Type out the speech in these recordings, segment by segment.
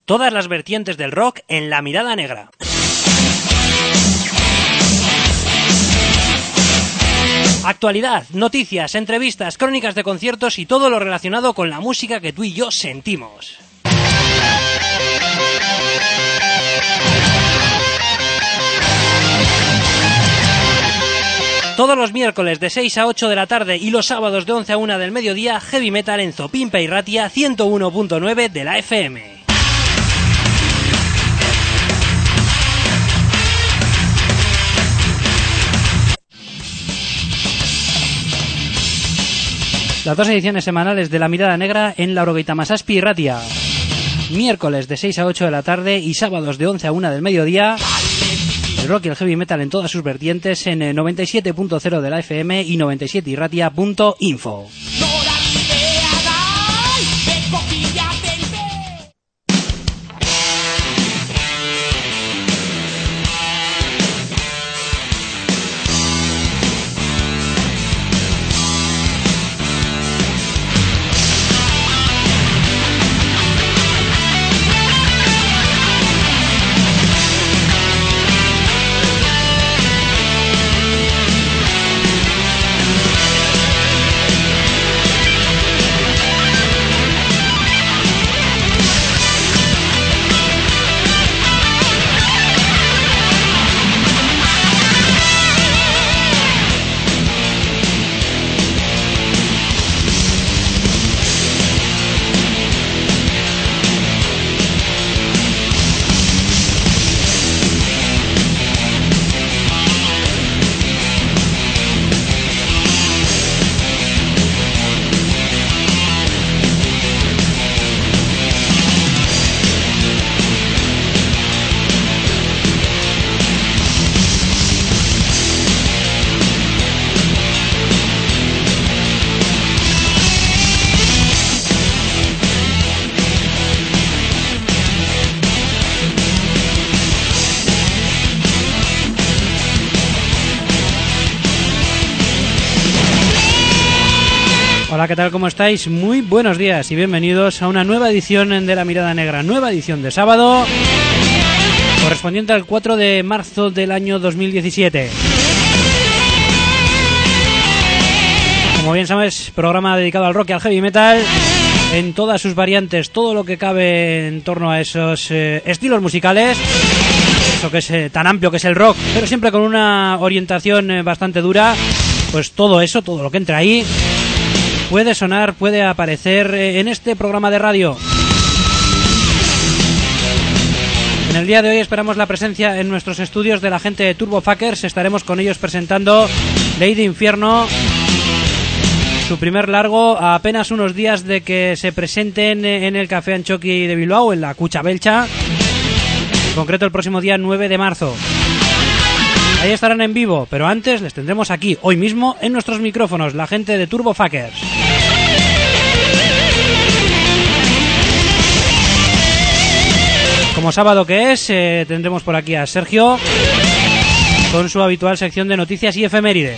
Todas las vertientes del rock en La Mirada Negra. Actualidad, noticias, entrevistas, crónicas de conciertos y todo lo relacionado con la música que tú y yo sentimos. Todos los miércoles de 6 a 8 de la tarde y los sábados de 11 a 1 del mediodía, Heavy Metal en Zopimpa y Ratia 101.9 de la FM. Las dos ediciones semanales de La Mirada Negra en la Orogeita Masaspi y Ratia. Miércoles de 6 a 8 de la tarde y sábados de 11 a 1 del mediodía. El rock y el heavy metal en todas sus vertientes en 97.0 de la FM y 97irratia.info. Hola, ¿qué tal? ¿Cómo estáis? Muy buenos días y bienvenidos a una nueva edición de La Mirada Negra, nueva edición de sábado, correspondiente al 4 de marzo del año 2017. Como bien sabes, programa dedicado al rock y al heavy metal en todas sus variantes, todo lo que cabe en torno a esos estilos musicales, eso que es tan amplio que es el rock, pero siempre con una orientación bastante dura. Pues todo eso, todo lo que entra ahí, puede sonar, puede aparecer en este programa de radio. En el día de hoy esperamos la presencia en nuestros estudios de la gente de Turbofuckers. Estaremos con ellos presentando Lady Infierno, su primer largo, a apenas unos días de que se presenten en el Café Antxoki de Bilbao, en la Cucha Belcha, en concreto el próximo día 9 de marzo. Ahí estarán en vivo, pero antes les tendremos aquí, hoy mismo, en nuestros micrófonos, la gente de Turbofuckers. Como sábado que es, tendremos por aquí a Sergio con su habitual sección de noticias y efemérides.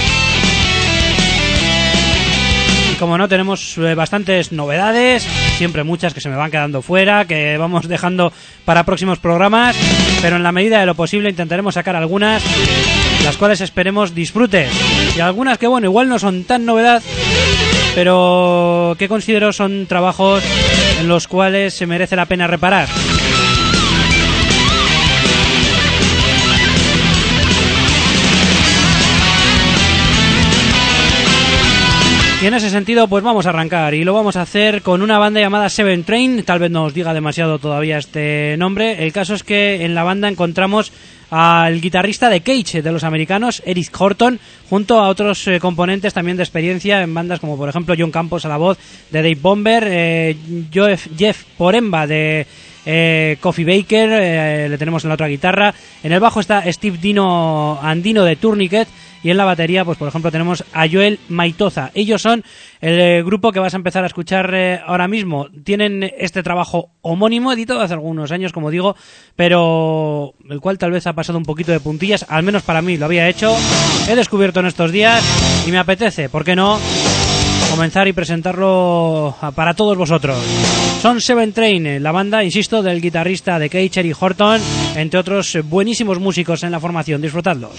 Y como no, tenemos bastantes novedades, siempre muchas que se me van quedando fuera, que vamos dejando para próximos programas, pero en la medida de lo posible intentaremos sacar algunas, las cuales esperemos disfrutes, y algunas que, bueno, igual no son tan novedad, pero que considero son trabajos en los cuales se merece la pena reparar. Y en ese sentido, pues vamos a arrancar, y lo vamos a hacer con una banda llamada Seven Train. Tal vez no os diga demasiado todavía este nombre. El caso es que en la banda encontramos al guitarrista de Cage, de los americanos, Eric Horton, junto a otros componentes también de experiencia en bandas como por ejemplo John Campos a la voz de Dave Bomber, Jeff Poremba de Coffee Baker, le tenemos en la otra guitarra. En el bajo está Steve Andino de Tourniquet, y en la batería, pues por ejemplo tenemos a Joel Maitoza. Ellos son el grupo que vas a empezar a escuchar ahora mismo. Tienen este trabajo homónimo, editado hace algunos años, como digo, pero el cual tal vez ha pasado un poquito de puntillas, al menos para mí lo había hecho. He descubierto en estos días y me apetece, ¿por qué no?, comenzar y presentarlo para todos vosotros. Son Seven Train, la banda, insisto, del guitarrista de Cage, Eric Horton, entre otros buenísimos músicos en la formación. Disfrutadlos.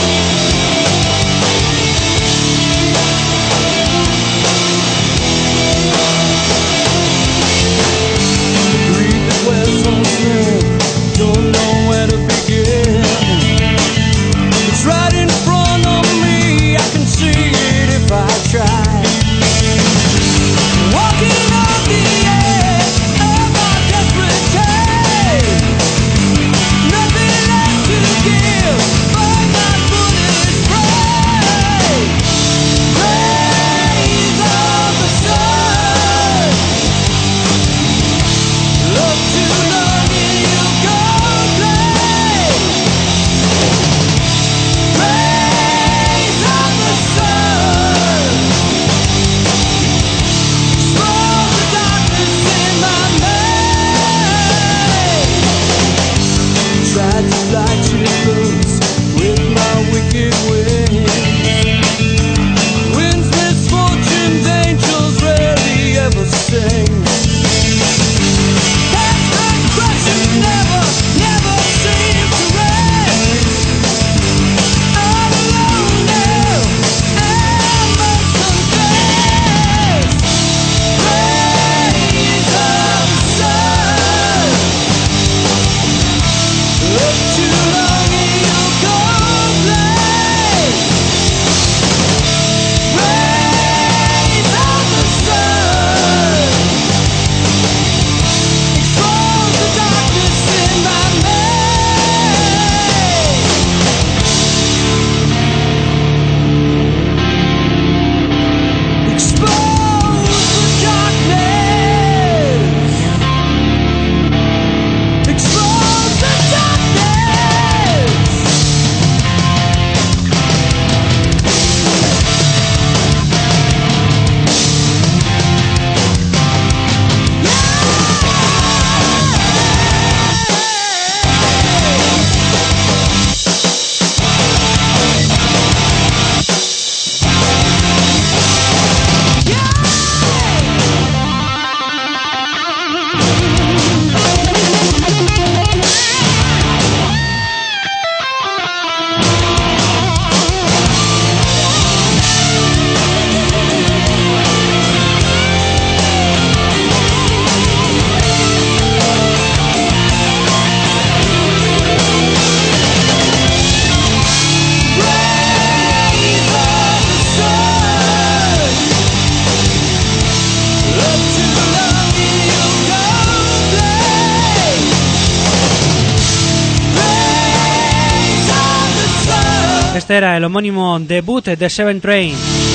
Este era el homónimo debut de Seven Train.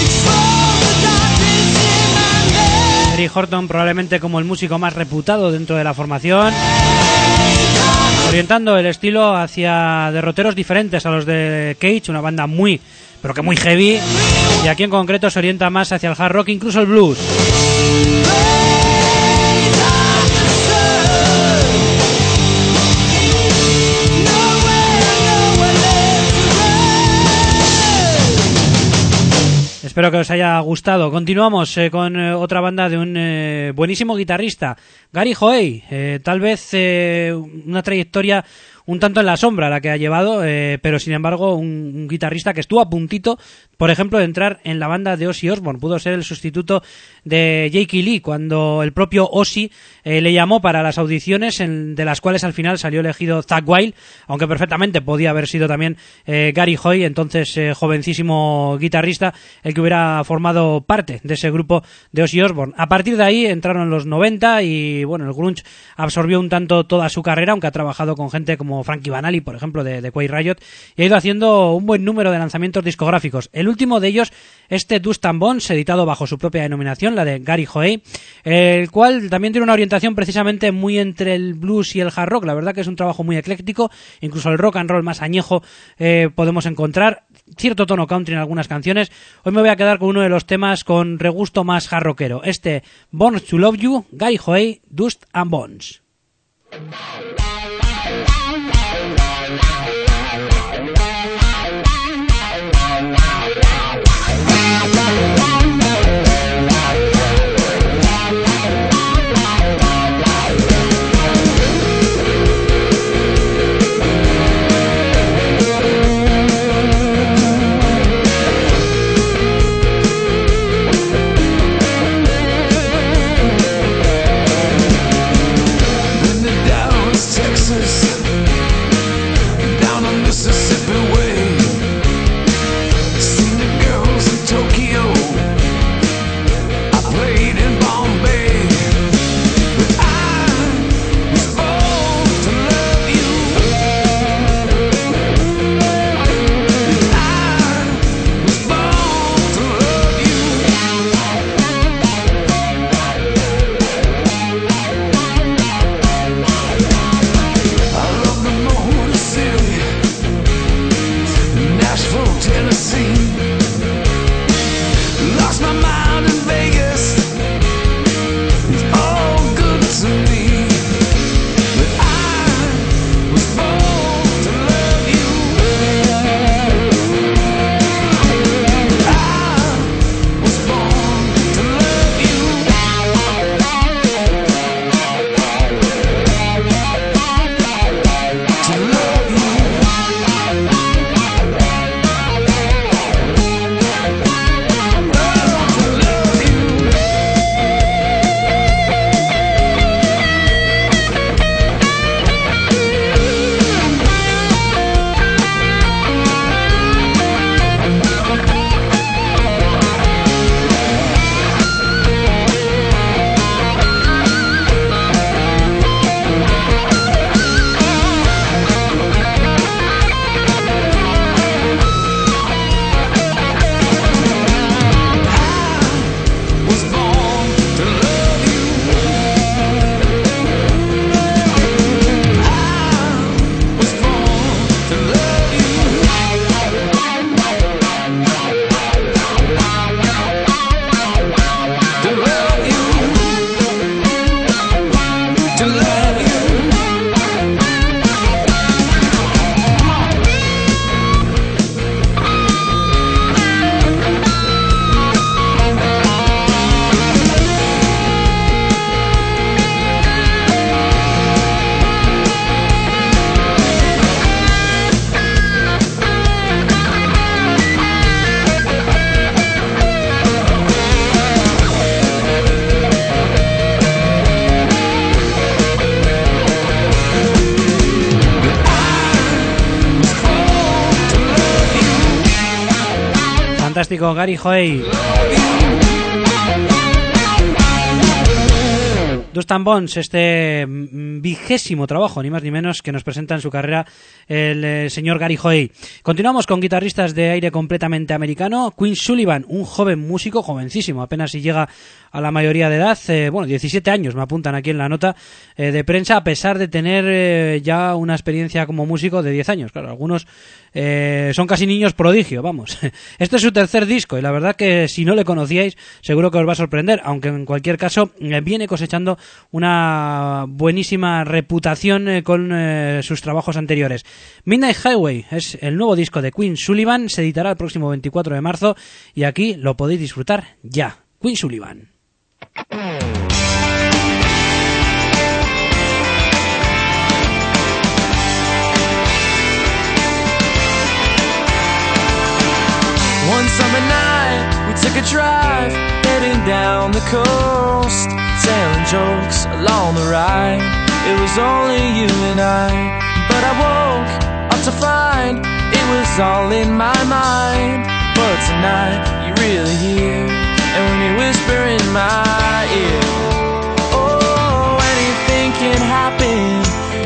Eric Horton probablemente como el músico más reputado dentro de la formación, orientando el estilo hacia derroteros diferentes a los de Cage, una banda muy, pero que muy heavy, y aquí en concreto se orienta más hacia el hard rock, incluso el blues. Espero que os haya gustado. Continuamos con otra banda de un buenísimo guitarrista, Gary Hoey. Tal vez una trayectoria un tanto en la sombra la que ha llevado, pero sin embargo un guitarrista que estuvo a puntito, por ejemplo, de entrar en la banda de Ozzy Osbourne. Pudo ser el sustituto de Jake Lee cuando el propio Ozzy le llamó para las audiciones, de las cuales al final salió elegido Zakk Wylde, aunque perfectamente podía haber sido también Gary Hoey, entonces jovencísimo guitarrista, el que hubiera formado parte de ese grupo de Ozzy Osbourne. A partir de ahí entraron los 90 y bueno, el grunge absorbió un tanto toda su carrera, aunque ha trabajado con gente como Frankie Banali, por ejemplo, de Quiet Riot, y ha ido haciendo un buen número de lanzamientos discográficos. El último de ellos, este Dust and Bones, editado bajo su propia denominación, la de Gary Hoey, el cual también tiene una orientación precisamente muy entre el blues y el hard rock. La verdad que es un trabajo muy ecléctico, incluso el rock and roll más añejo podemos encontrar cierto tono country en algunas canciones. Hoy me voy a quedar con uno de los temas con regusto más hard rockero, este Born to Love You, Gary Hoey, Dust and Bones. fantástico Gary Hoey. Dust and Bones, este 20º trabajo, ni más ni menos, que nos presenta en su carrera el señor Gary Hoey. Continuamos con guitarristas de aire completamente americano. Quinn Sullivan, un joven músico, jovencísimo, apenas si llega a la mayoría de edad, 17 años me apuntan aquí en la nota de prensa, a pesar de tener ya una experiencia como músico de 10 años. Claro, algunos son casi niños prodigio, vamos. Este es su tercer disco y la verdad que si no le conocíais seguro que os va a sorprender, aunque en cualquier caso viene cosechando una buenísima reputación con sus trabajos anteriores. Midnight Highway es el nuevo disco de Quinn Sullivan, se editará el próximo 24 de marzo y aquí lo podéis disfrutar ya. Quinn Sullivan. One summer night, we took a drive, heading down the coast, telling jokes along the ride. It was only you and I, but I woke up to find it was all in my mind. But tonight, you're really here, and when you whisper in my ear, oh, anything can happen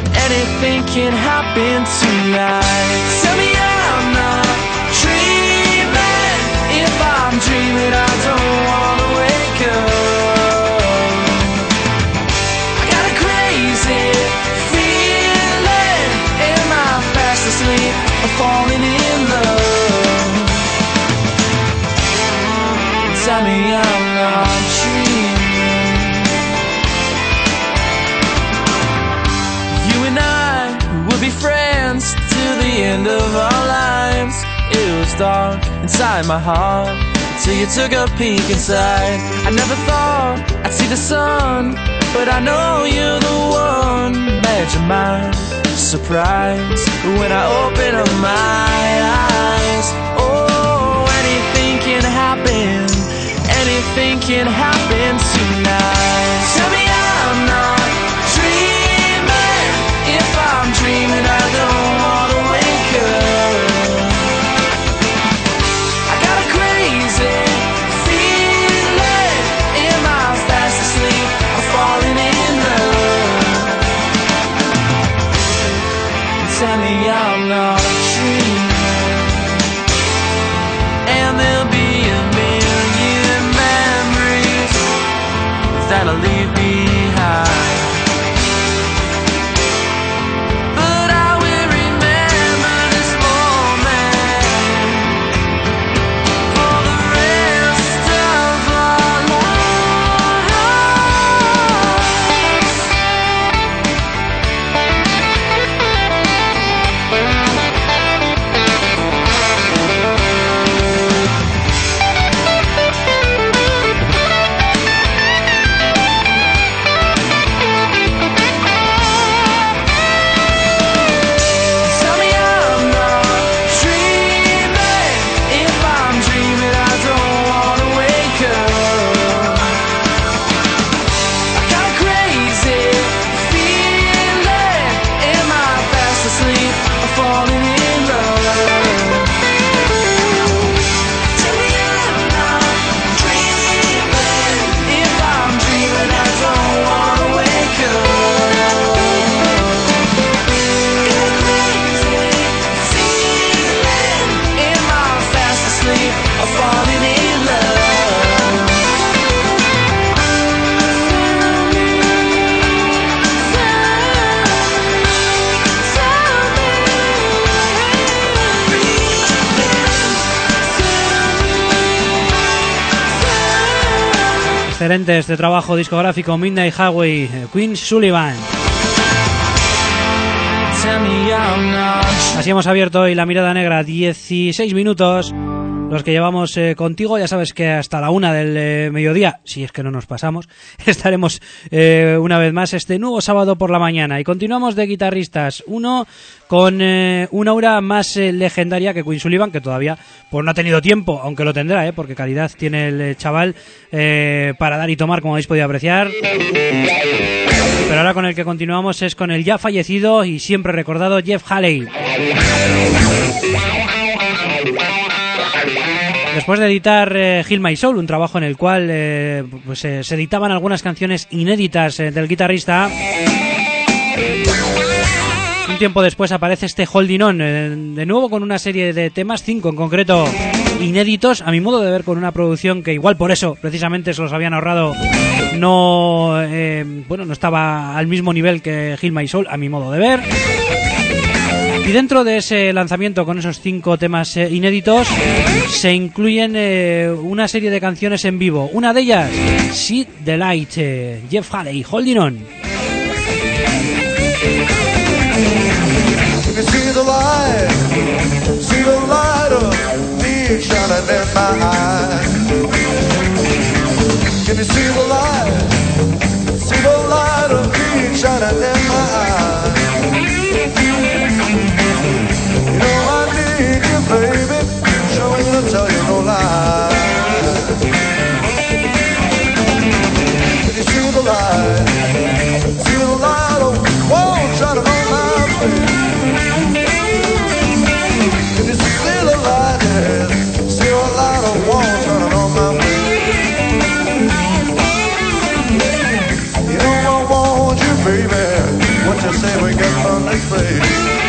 tonight. Tell me I'm not dreaming. If I'm dreaming, I don't wanna wake up. I got a crazy feeling. Am I fast asleep or falling in love? Tell me I'm not dreaming. You and I would be friends till the end of our lives. It was dark inside my heart until you took a peek inside. I never thought I'd see the sun, but I know you're the one. Made your mind surprise when I open up my eyes. Oh, anything can happen. Anything can happen tonight. Tell me I'm not dreaming. If I'm dreaming, I don't wanna wake up. I got a crazy feeling. Am I fast asleep or falling in love? Tell me I'm not dreaming. And there'll be a million memories that I'll leave behind. But I will remember this moment for the rest of our lives. Tell me I'm not dreaming. If I'm dreaming, I don't wanna wake up. I got a crazy feeling. Am I fast asleep or falling in love? Tell me I'm not dreaming. If I'm dreaming, I don't wanna wake up. Got a crazy feeling. Am I fast asleep or falling in love? Excelente este trabajo discográfico Midnight Highway, Quinn Sullivan. Tell me I'm not. Así hemos abierto hoy la mirada negra, 16 minutos los que llevamos contigo. Ya sabes que hasta la 1 del mediodía, si es que no nos pasamos, estaremos una vez más este nuevo sábado por la mañana. Y continuamos de guitarristas, uno con una aura más legendaria que Quinn Sullivan, que todavía pues no ha tenido tiempo, aunque lo tendrá, porque calidad tiene el chaval para dar y tomar, como habéis podido apreciar. Pero ahora con el que continuamos es con el ya fallecido y siempre recordado Jeff Haley. Después Después de editar Heal My Soul, un trabajo en el cual pues, se editaban algunas canciones inéditas del guitarrista, un tiempo después aparece este Holding On, de nuevo con una serie de temas, 5 en concreto, inéditos, a mi modo de ver, con una producción que igual por eso precisamente se los habían ahorrado, no estaba al mismo nivel que Heal My Soul, a mi modo de ver. Y dentro de ese lanzamiento con esos 5 temas inéditos se incluyen una serie de canciones en vivo. Una de ellas, See the Light, Jeff Haley, Holding On. See the light of me shining in my eyes. Can you see the light of me shining in my eyes? You know I need you, baby, sure ain't gonna tell you no lies. Can you see the light of whoa, shining on my face? What you say we get from this place?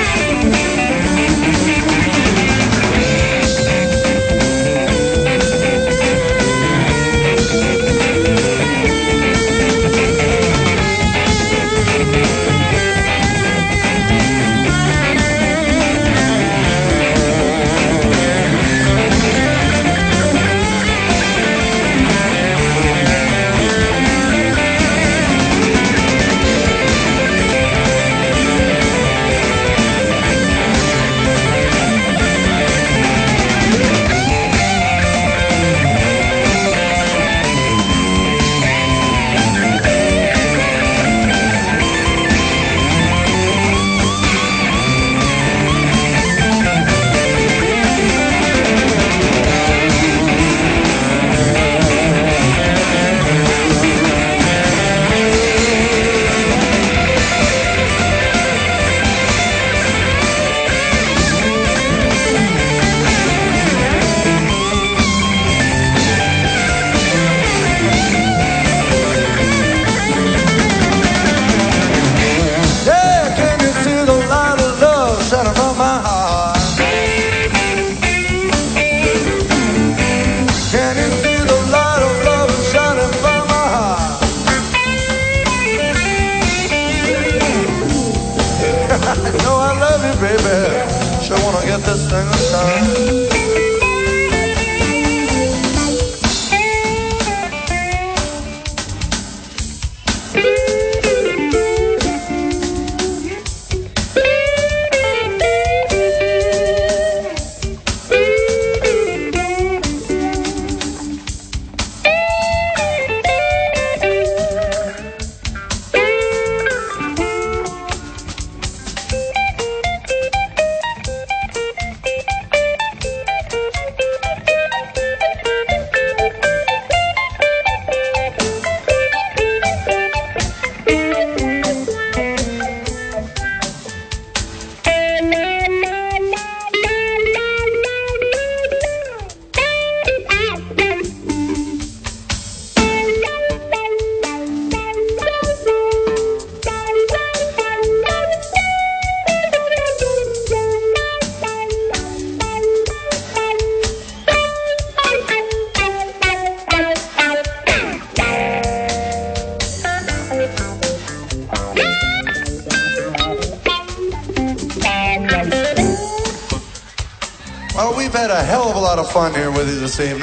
Well, we've had a hell of a lot of fun here with you this evening.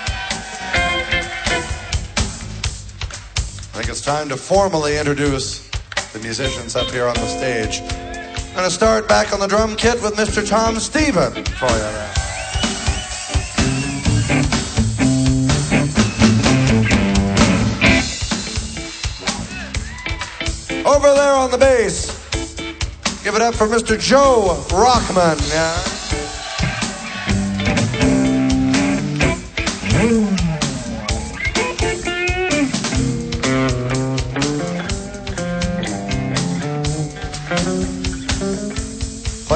I think it's time to formally introduce the musicians up here on the stage. I'm going to start back on the drum kit with Mr. Tom Stephen for you there. Over there on the bass, give it up for Mr. Joe Rockman. Yeah.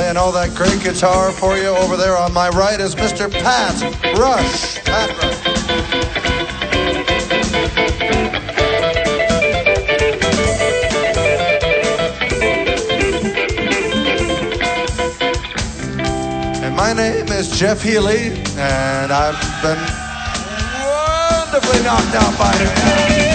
playing all that great guitar for you. Over there on my right is Mr. Pat Rush. Pat Rush. And my name is Jeff Healy, and I've been wonderfully knocked out by it.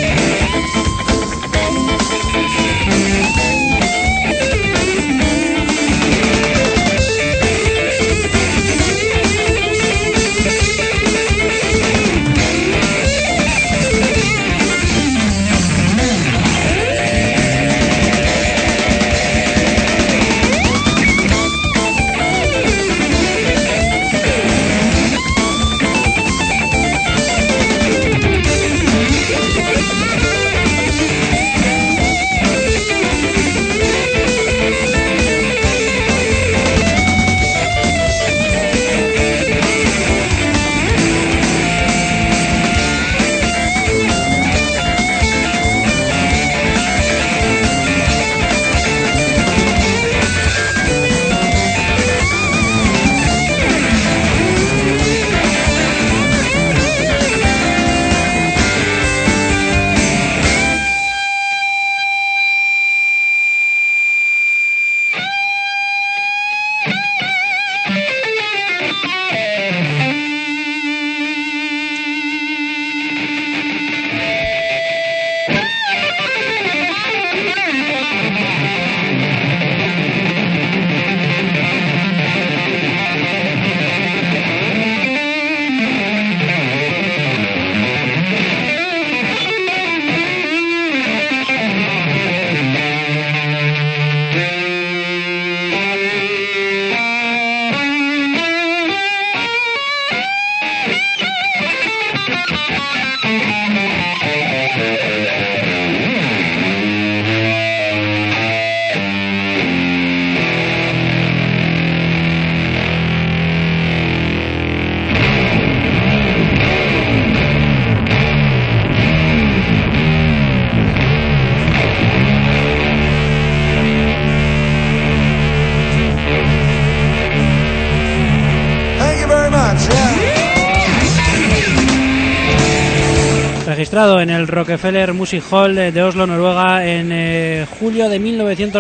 Registrado en el Rockefeller Music Hall de Oslo, Noruega, en julio de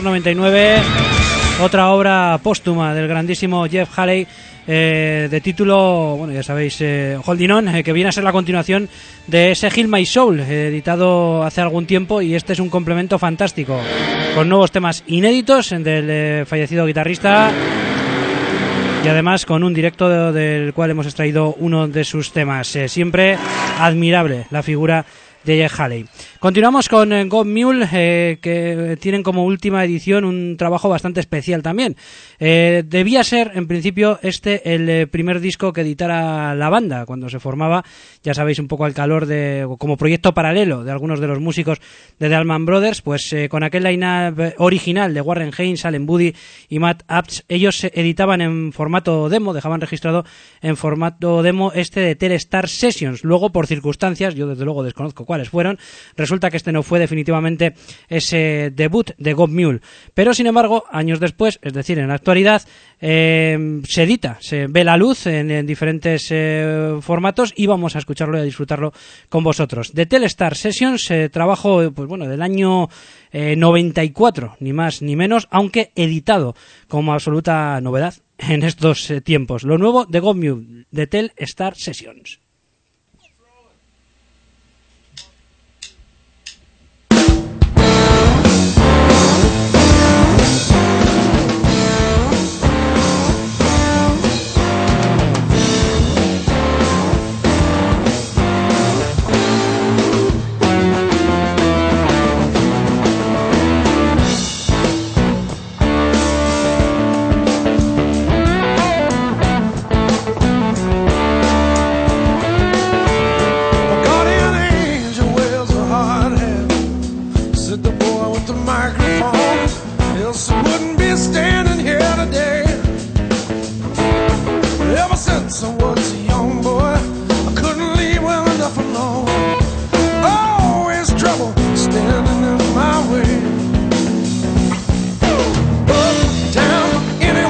1999, otra obra póstuma del grandísimo Jeff Haley, de título, bueno, ya sabéis, Holding On, que viene a ser la continuación de ese Heal My Soul, editado hace algún tiempo, y este es un complemento fantástico, con nuevos temas inéditos del fallecido guitarrista, y además con un directo del cual hemos extraído uno de sus temas. Siempre admirable la figura de Jeff Haley. Continuamos con God Mule, que tienen como última edición un trabajo bastante especial también. Debía ser, en principio, el primer disco que editara la banda cuando se formaba. Ya sabéis, un poco al calor como proyecto paralelo de algunos de los músicos de The Allman Brothers, pues con aquel line-up original de Warren Haynes, Allen Woody y Matt Apts, ellos editaban en formato demo, dejaban registrado en formato demo de Telstar Sessions. Luego, por circunstancias, yo desde luego desconozco cuáles fueron, resulta que no fue definitivamente ese debut de God Mule. Pero, sin embargo, años después, es decir, en la actualidad, se edita, se ve la luz en diferentes formatos, y vamos a escucharlo y a disfrutarlo con vosotros. The Telstar Sessions, trabajo pues bueno, del año 94, ni más ni menos, aunque editado como absoluta novedad en estos tiempos. Lo nuevo de God Mule, The Telstar Sessions. Standing in my way, up, down, in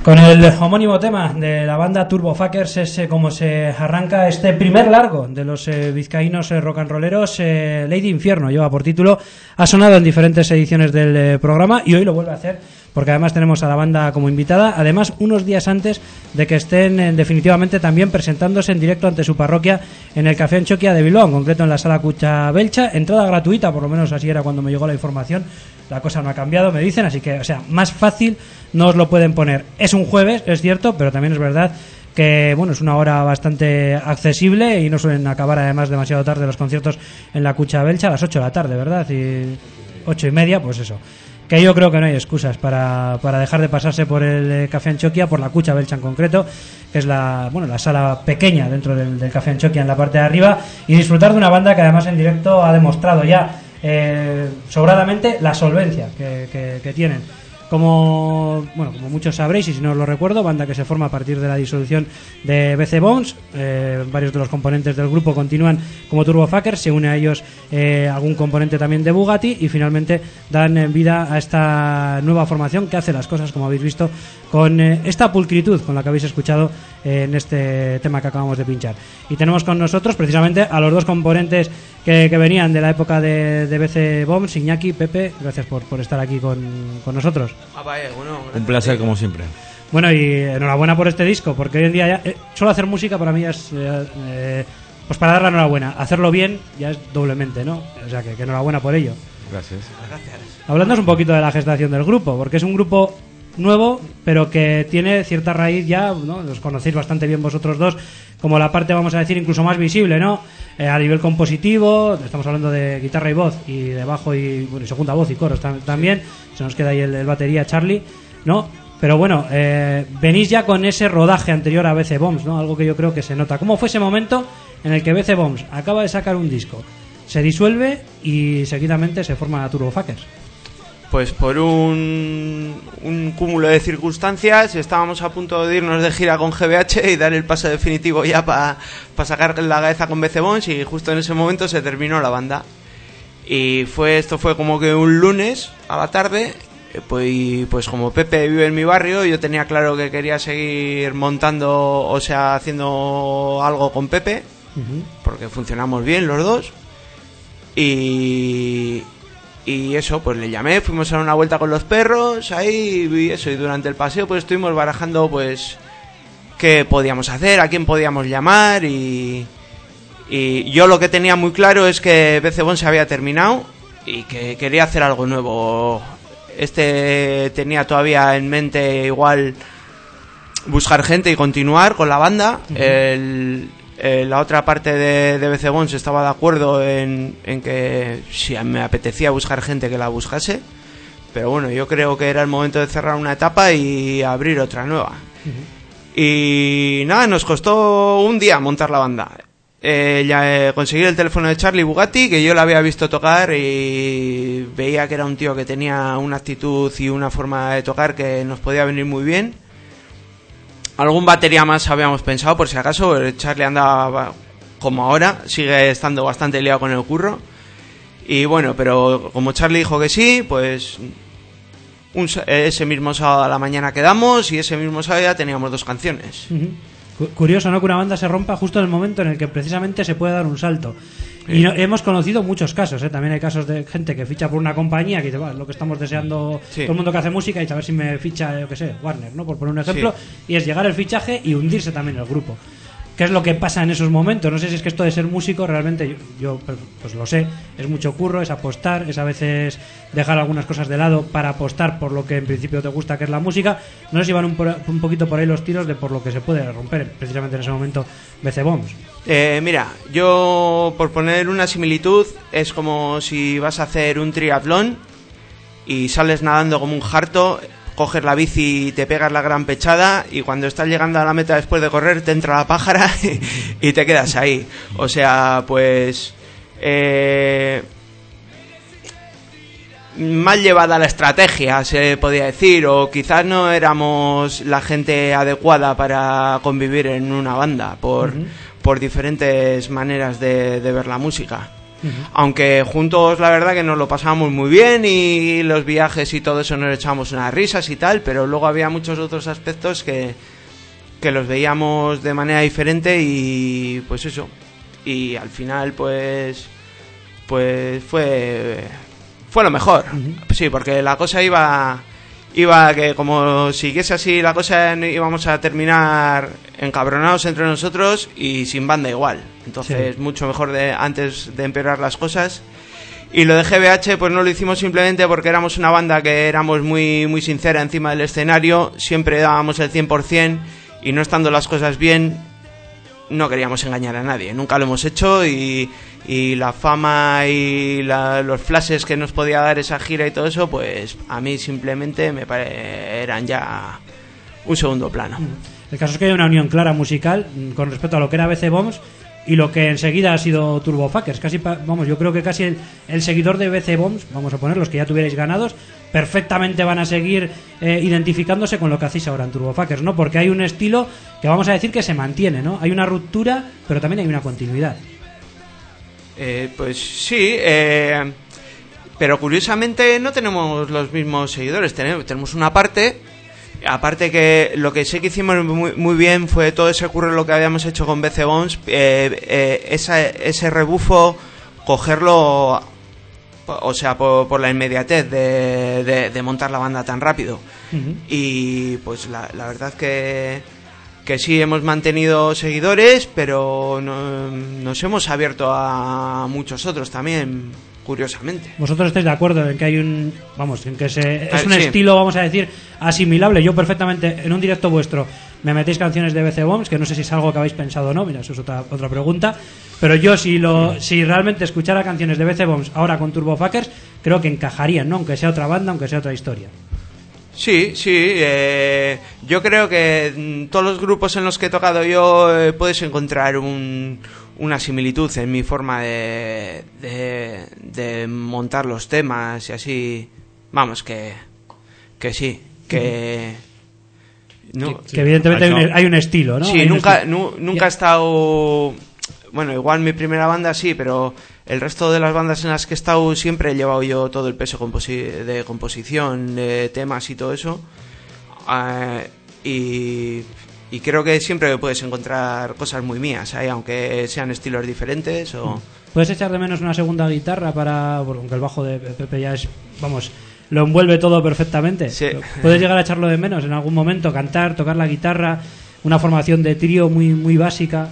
Con el homónimo tema de la banda Turbo Fuckers es como se arranca este primer largo de los vizcaínos rock and rolleros. Lady Infierno lleva por título, ha sonado en diferentes ediciones del programa y hoy lo vuelve a hacer porque además tenemos a la banda como invitada, además unos días antes de que estén definitivamente también presentándose en directo ante su parroquia en el Café Antxokia de Bilbao, en concreto en la Sala Cucha Belcha, entrada gratuita, por lo menos así era cuando me llegó la información. La cosa no ha cambiado, me dicen, así que, o sea, más fácil no os lo pueden poner. Es un jueves, es cierto, pero también es verdad que, bueno, es una hora bastante accesible y no suelen acabar además demasiado tarde los conciertos en la Cucha Belcha, a las 8 de la tarde, ¿verdad? Y 8:30, pues eso. Que yo creo que no hay excusas para dejar de pasarse por el Café Antxokia, por la Cucha Belcha en concreto, que es la sala pequeña dentro del Café Antxokia en la parte de arriba, y disfrutar de una banda que además en directo ha demostrado ya sobradamente la solvencia que tienen. Como muchos sabréis, y si no os lo recuerdo, banda que se forma a partir de la disolución de BC Bones. Varios de los componentes del grupo continúan como Turbo Fuckers, se une a ellos algún componente también de Bugatti, y finalmente dan vida a esta nueva formación que hace las cosas, como habéis visto, con esta pulcritud con la que habéis escuchado en este tema que acabamos de pinchar. Y tenemos con nosotros precisamente a los dos componentes que venían de la época de BC Bombs, Iñaki, Pepe, gracias por estar aquí con nosotros. Vaya, bueno, un placer como siempre. Bueno, y enhorabuena por este disco, porque hoy en día ya, solo hacer música para mí es pues para dar la enhorabuena. Hacerlo bien ya es doblemente, ¿no? O sea que enhorabuena por ello. Gracias. Hablándonos un poquito de la gestación del grupo, porque es un grupo nuevo, pero que tiene cierta raíz ya, ¿no? Los conocéis bastante bien vosotros dos, como la parte, vamos a decir, incluso más visible, ¿no? A nivel compositivo, estamos hablando de guitarra y voz, y de bajo y segunda voz y coros también. Se nos queda ahí el batería Charlie, ¿no? Pero bueno, venís ya con ese rodaje anterior a BC Bombs, ¿no? Algo que yo creo que se nota. ¿Cómo fue ese momento en el que BC Bombs acaba de sacar un disco, se disuelve y seguidamente se forma Turbo Fuckers? Pues por un cúmulo de circunstancias estábamos a punto de irnos de gira con GBH y dar el paso definitivo ya para sacar la cabeza con BC Bombs, y justo en ese momento se terminó la banda. Y esto fue como que un lunes a la tarde, pues como Pepe vive en mi barrio, yo tenía claro que quería seguir montando, o sea, haciendo algo con Pepe, porque funcionamos bien los dos. Y eso, pues le llamé, fuimos a dar una vuelta con los perros ahí y eso, y durante el paseo pues estuvimos barajando pues qué podíamos hacer, a quién podíamos llamar, y yo lo que tenía muy claro es que BC Bombs se había terminado y que quería hacer algo nuevo. Tenía todavía en mente igual buscar gente y continuar con la banda. La otra parte de BC Bombs estaba de acuerdo en que si me apetecía buscar gente que la buscase, pero bueno, yo creo que era el momento de cerrar una etapa y abrir otra nueva. Y nada, nos costó un día montar la banda. Conseguir el teléfono de Charlie Bugatti, que yo lo había visto tocar y veía que era un tío que tenía una actitud y una forma de tocar que nos podía venir muy bien. Algún batería más habíamos pensado, por si acaso. Charlie andaba como ahora, sigue estando bastante liado con el curro. Y bueno, pero como Charlie dijo que sí, pues ese mismo sábado a la mañana quedamos y ese mismo sábado ya teníamos 2 canciones. Curioso, ¿no? Que una banda se rompa justo en el momento en el que precisamente se puede dar un salto. Y hemos conocido muchos casos, ¿eh? También hay casos de gente que ficha por una compañía que dice, va, lo que estamos deseando todo el mundo que hace música, y a ver si me ficha, yo qué sé, Warner, ¿no? Por poner un ejemplo, y es llegar el fichaje y hundirse también el grupo. ¿Qué es lo que pasa en esos momentos? No sé si es que esto de ser músico realmente, yo pues lo sé, es mucho curro, es apostar, es a veces dejar algunas cosas de lado para apostar por lo que en principio te gusta, que es la música. No sé si van un poquito por ahí los tiros de por lo que se puede romper precisamente en ese momento BC Bombs. Mira, yo por poner una similitud, es como si vas a hacer un triatlón y sales nadando como un jarto, coges la bici y te pegas la gran pechada, y cuando estás llegando a la meta después de correr te entra la pájara y te quedas ahí. O sea, pues mal llevada la estrategia, se podía decir, o quizás no éramos la gente adecuada para convivir en una banda por diferentes maneras de ver la música. Aunque juntos la verdad que nos lo pasábamos muy bien y los viajes y todo eso nos echábamos unas risas y tal, pero luego había muchos otros aspectos que los veíamos de manera diferente y pues eso. Y al final pues fue lo mejor. Sí, porque la cosa iba que como siguiese así la cosa íbamos a terminar encabronados entre nosotros y sin banda igual. Entonces mucho mejor antes de empeorar las cosas. Y lo de GBH pues no lo hicimos simplemente porque éramos una banda que éramos muy, muy sincera encima del escenario, siempre dábamos el 100% y no estando las cosas bien no queríamos engañar a nadie, nunca lo hemos hecho y la fama y los flashes que nos podía dar esa gira y todo eso, pues a mí simplemente eran ya un segundo plano. El caso es que hay una unión clara musical con respecto a lo que era BC Bombs y lo que enseguida ha sido Turbo Fuckers. Yo creo que casi el seguidor de BC Bombs, vamos a poner los que ya tuvierais ganados, perfectamente van a seguir identificándose con lo que hacéis ahora en Turbo Fuckers, ¿no? Porque hay un estilo que vamos a decir que se mantiene, ¿no? Hay una ruptura, pero también hay una continuidad. Pues sí, pero curiosamente no tenemos los mismos seguidores. Tenemos una parte, aparte que lo que sí que hicimos muy bien fue todo ese curro lo que habíamos hecho con BC Bombs, ese rebufo, cogerlo, o sea, por la inmediatez de montar la banda tan rápido. Y pues la verdad que sí hemos mantenido seguidores, pero nos hemos abierto a muchos otros también, curiosamente. ¿Vosotros estáis de acuerdo en que hay un... Vamos, en que es un estilo, vamos a decir, asimilable? Yo perfectamente, en un directo vuestro, me metéis canciones de BC Bombs, que no sé si es algo que habéis pensado o no, mira, eso es otra pregunta, pero yo si realmente escuchara canciones de BC Bombs ahora con Turbo Fuckers, creo que encajarían, ¿no? Aunque sea otra banda, aunque sea otra historia. Sí, yo creo que en todos los grupos en los que he tocado yo puedes encontrar una similitud en mi forma de montar los temas y así. Vamos, que sí, que... No, que evidentemente hay un estilo, ¿no? Sí, nunca he estado... Bueno, igual mi primera banda sí, pero el resto de las bandas en las que he estado siempre he llevado yo todo el peso de composición, de temas y todo eso. Y creo que siempre puedes encontrar cosas muy mías, aunque sean estilos diferentes o... ¿Puedes echar de menos una segunda guitarra aunque el bajo de Pepe ya es... Vamos, lo envuelve todo perfectamente? Sí. ¿Puedes llegar a echarlo de menos en algún momento? Cantar, tocar la guitarra, una formación de trío muy, muy básica...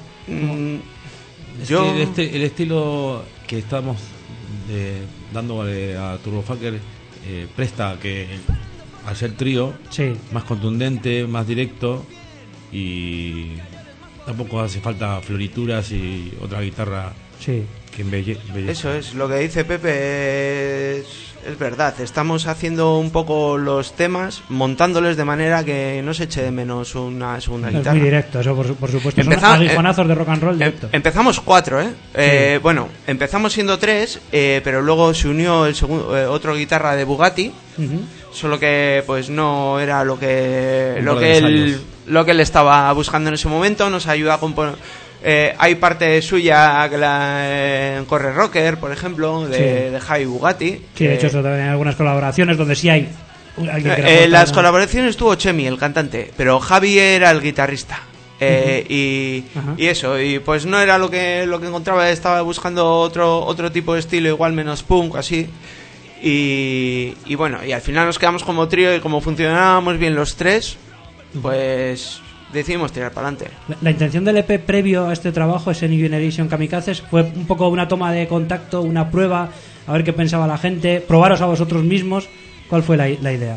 El estilo que estamos dando a Turbo Fucker presta que al ser trío más contundente, más directo y tampoco hace falta florituras y otra guitarra que embellece. Eso es, lo que dice Pepe es verdad, estamos haciendo un poco los temas, montándoles de manera que no se eche de menos una segunda guitarra. Es muy directo, eso por supuesto. Son aguijonazos de rock and roll directo. Empezamos 4, bueno, empezamos siendo 3, pero luego se unió el otro guitarra de Bugatti, solo que pues no era lo que él estaba buscando en ese momento. Nos ayuda a componer. Hay parte suya en Corre Rocker, por ejemplo, de Javi Bugatti. Sí, de hecho, eso también hay algunas colaboraciones donde sí hay alguien que las colaboraciones estuvo Chemi, el cantante, pero Javi era el guitarrista. Y eso, y pues no era lo que encontraba, estaba buscando otro tipo de estilo, igual menos punk, así. Y bueno, y al final nos quedamos como trío y como funcionábamos bien los tres, pues... decidimos tirar para adelante. La intención del EP previo a este trabajo, ese New Generation Kamikazes, fue un poco una toma de contacto, una prueba, a ver qué pensaba la gente, probaros a vosotros mismos. ¿Cuál fue la idea?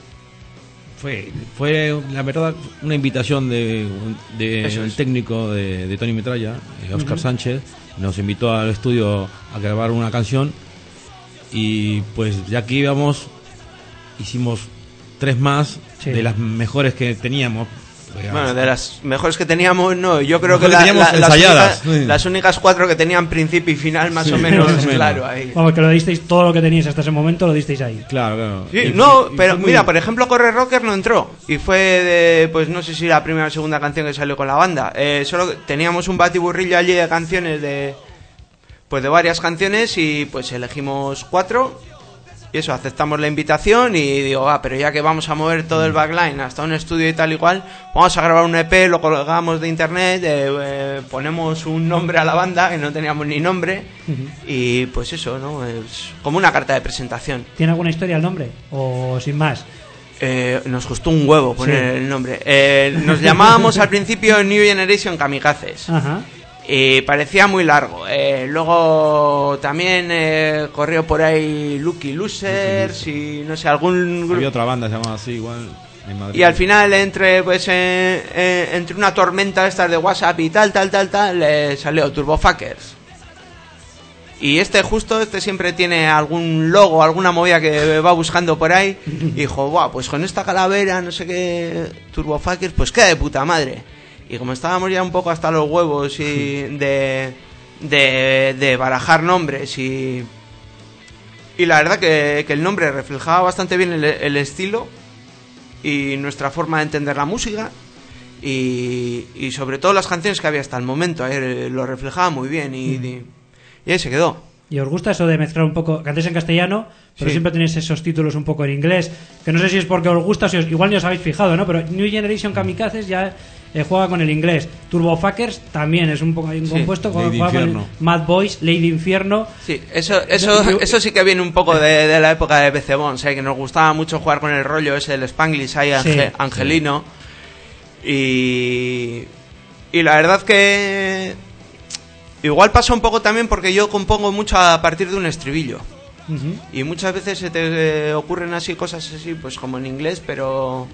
Fue la verdad una invitación del técnico de Tony Metralla, Oscar Sánchez. Nos invitó al estudio a grabar una canción y pues ya que íbamos hicimos 3 más de las mejores que teníamos. Bueno, de las mejores que teníamos, no, yo creo que las únicas 4 que tenían principio y final más o menos claro ahí. Vamos, que lo disteis, todo lo que teníais hasta ese momento lo disteis ahí. Claro. Sí, pero mira, por ejemplo, Corre Rocker no entró y fue pues no sé si la primera o segunda canción que salió con la banda. Solo teníamos un batiburrillo allí de canciones de varias canciones y pues elegimos 4 y eso, aceptamos la invitación y digo, pero ya que vamos a mover todo el backline hasta un estudio y tal igual, vamos a grabar un EP, lo colgamos de internet, ponemos un nombre a la banda, que no teníamos ni nombre, y pues eso, ¿no? Es como una carta de presentación. ¿Tiene alguna historia el nombre? ¿O sin más? Nos costó un huevo poner el nombre. Nos llamábamos al principio New Generation Kamikazes. Ajá. Y parecía muy largo. Luego también corrió por ahí Lucky Losers y no sé, algún grupo. Había otra banda llamada así igual en Madrid. Y al final entre una tormenta estas de WhatsApp y tal, salió Turbofuckers. Y este siempre tiene algún logo, alguna movida que va buscando por ahí. Y dijo, pues con esta calavera, no sé qué, Turbofuckers, pues queda de puta madre. Y como estábamos ya un poco hasta los huevos y de barajar nombres y la verdad que el nombre reflejaba bastante bien el estilo y nuestra forma de entender la música y sobre todo las canciones que había hasta el momento, lo reflejaba muy bien y ahí se quedó. ¿Y os gusta eso de mezclar un poco, cantáis en castellano, pero siempre tenéis esos títulos un poco en inglés? Que no sé si es porque os gusta, si igual ni os habéis fijado, ¿no? Pero New Generation Kamikazes ya juega con el inglés. Turbofuckers también es un poco un compuesto juega con Mad Boys, Lady Infierno. Sí, eso sí que viene un poco de la época de PC Bones, que nos gustaba mucho jugar con el rollo ese del Spanglish ahí angelino. Y la verdad que igual pasa un poco también porque yo compongo mucho a partir de un estribillo. Y muchas veces se te ocurren así cosas así, pues como en inglés, pero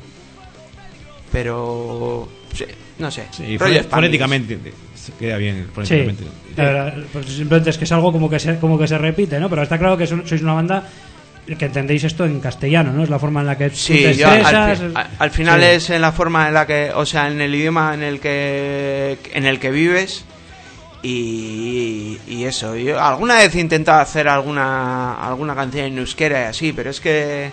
sí, no sé. Sí, fonéticamente se queda bien. Fonéticamente. Sí, pues simplemente es que es algo como que se repite, ¿no? Pero está claro que sois una banda que entendéis esto en castellano, ¿no? Es la forma en la que tú te expresas. Al final es en la forma en la que, o sea, en el idioma en el que vives. Y eso, yo alguna vez he intentado hacer alguna canción en euskera y así, pero es que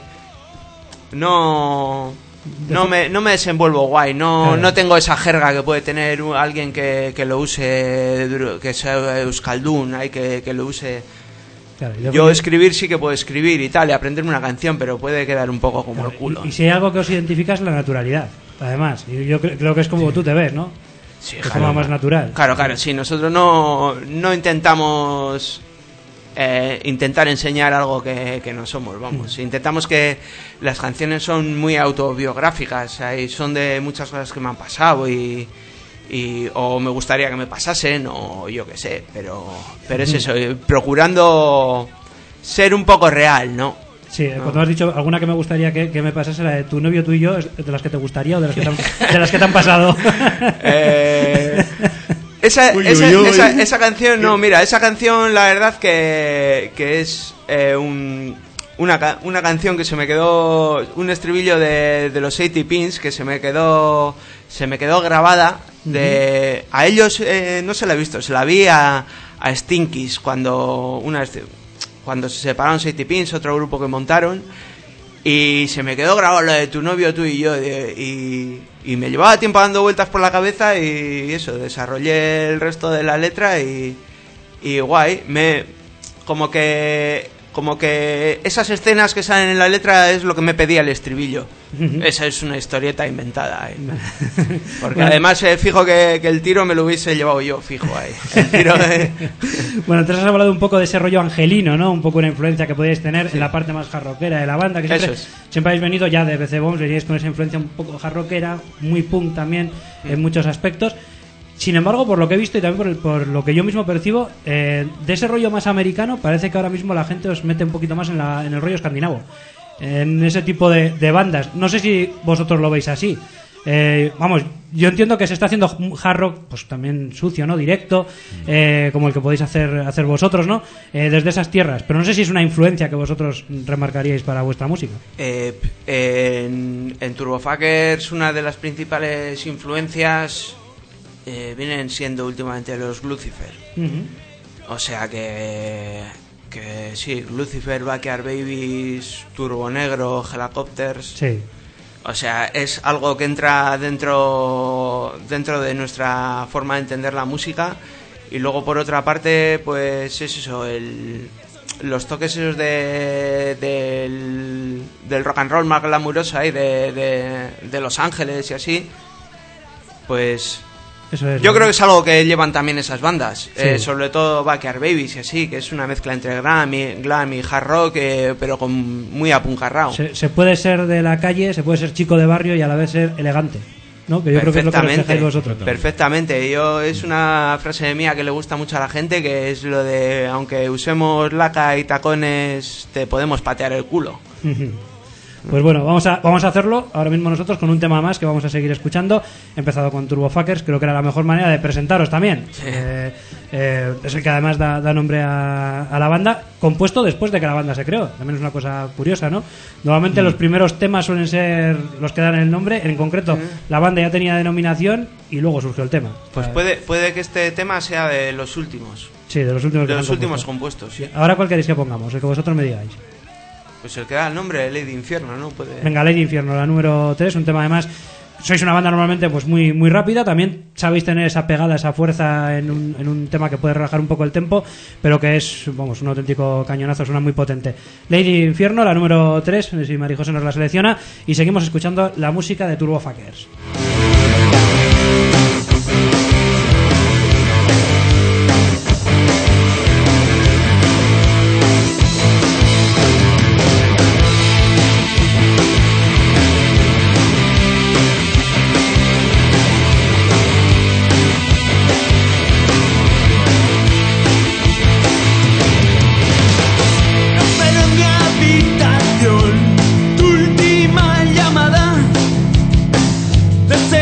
no me desenvuelvo guay, no tengo esa jerga que puede tener alguien que lo use, que sea euskaldun, que lo use. Claro, yo escribir sí que puedo escribir y tal, y aprenderme una canción, pero puede quedar un poco como el culo. Y si hay algo que os identifica es la naturalidad, además, y yo creo que es como tú te ves, ¿no? Sí, de forma más natural. Claro, sí, nosotros no intentamos intentar enseñar algo que no somos, vamos. Intentamos que las canciones son muy autobiográficas, son de muchas cosas que me han pasado y o me gustaría que me pasasen o yo qué sé, pero es eso, procurando ser un poco real, ¿no? Sí, cuando has dicho alguna que me gustaría que me pasase, la de tu novio, tú y yo, ¿es de las que te gustaría o de las que te han pasado? Esa canción, no, mira, esa canción la verdad que es una canción que se me quedó, un estribillo de los 80 Pins que se me quedó grabada. A ellos no se la he visto, se la vi a Stinkies cuando se separaron 80 Pins, otro grupo que montaron, y se me quedó grabado lo de tu novio, tú y yo, y me llevaba tiempo dando vueltas por la cabeza y eso, desarrollé el resto de la letra y guay, como que esas escenas que salen en la letra es lo que me pedía el estribillo. Esa es una historieta inventada, porque además fijo que el tiro me lo hubiese llevado yo, fijo ahí. El tiro Bueno, entonces has hablado un poco de ese rollo angelino, ¿no? Un poco una influencia que podíais tener en la parte más jarroquera de la banda, que siempre habéis venido ya de PC Bombs, veníais con esa influencia un poco jarroquera, muy punk también en muchos aspectos. Sin embargo, por lo que he visto y también por lo que yo mismo percibo, de ese rollo más americano, parece que ahora mismo la gente os mete un poquito más en el rollo escandinavo, en ese tipo de bandas. No sé si vosotros lo veis así. Vamos, yo entiendo que se está haciendo hard rock, pues también sucio, ¿no? Directo, como el que podéis hacer vosotros, ¿no? Desde esas tierras. Pero no sé si es una influencia que vosotros remarcaríais para vuestra música. En Turbofuckers, una de las principales influencias vienen siendo últimamente los Lucifer. O sea que sí, Lucifer, Backyard Babies, Turbo Negro, Helicopters. Sí. O sea, es algo que entra dentro de nuestra forma de entender la música Y luego por otra parte, pues es eso, los toques esos del rock and roll más glamuroso ahí de Los Ángeles y así, pues eso es, yo creo que es algo que llevan también esas bandas, sí. Sobre todo Backyard Babies y así, que es una mezcla entre glam y hard rock, pero con muy apuncarrao. Se puede ser de la calle, se puede ser chico de barrio y a la vez ser elegante, ¿no? Que yo creo que es lo que reflejáis vosotros. Perfectamente. Es una frase mía que le gusta mucho a la gente, que es lo de: aunque usemos laca y tacones, te podemos patear el culo. Pues bueno, vamos a hacerlo ahora mismo nosotros con un tema más que vamos a seguir escuchando. He empezado con Turbofuckers, creo que era la mejor manera de presentaros también. Sí. Es el que además da nombre a la banda, compuesto después de que la banda se creó. También es una cosa curiosa, ¿no? Normalmente los primeros temas suelen ser los que dan el nombre. En concreto, la banda ya tenía denominación y luego surgió el tema. Pues puede que este tema sea de los últimos. Sí, de los últimos. De los últimos compuestos, sí. Ahora, ¿cuál queréis que pongamos? El que vosotros me digáis. Pues el que da el nombre, Lady Infierno, ¿no? Venga, Lady Infierno, la número 3, un tema además. Sois una banda normalmente pues muy muy rápida, también sabéis tener esa pegada, esa fuerza en un tema que puede relajar un poco el tempo, pero que es, vamos, un auténtico cañonazo, suena muy potente. Lady Infierno, la número 3, si Mari José nos la selecciona, y seguimos escuchando la música de Turbofuckers. Tu última llamada, deseo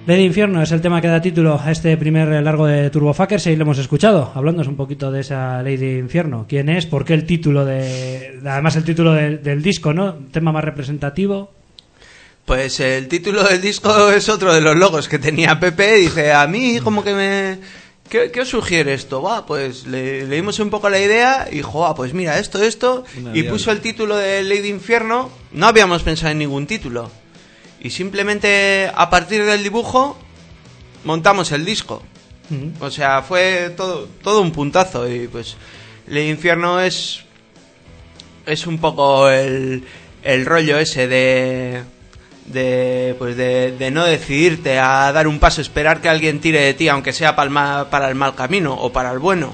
Lady Infierno es el tema que da título a este primer largo de Turbofuckers y lo hemos escuchado. Hablándonos un poquito de esa Lady Infierno. ¿Quién es? ¿Por qué el título además el título del disco, ¿no? Un tema más representativo. Pues el título del disco es otro de los logos que tenía Pepe. Dice, a mí como que me... ¿Qué os sugiere esto? Va, pues leímos un poco la idea y dijo, pues mira, esto, y puso el título de Lady Infierno. No habíamos pensado en ningún título. Y simplemente a partir del dibujo montamos el disco. O sea, fue todo un puntazo. Y pues Lady Infierno es un poco el rollo ese de no decidirte a dar un paso, esperar que alguien tire de ti, aunque sea para el mal camino o para el bueno.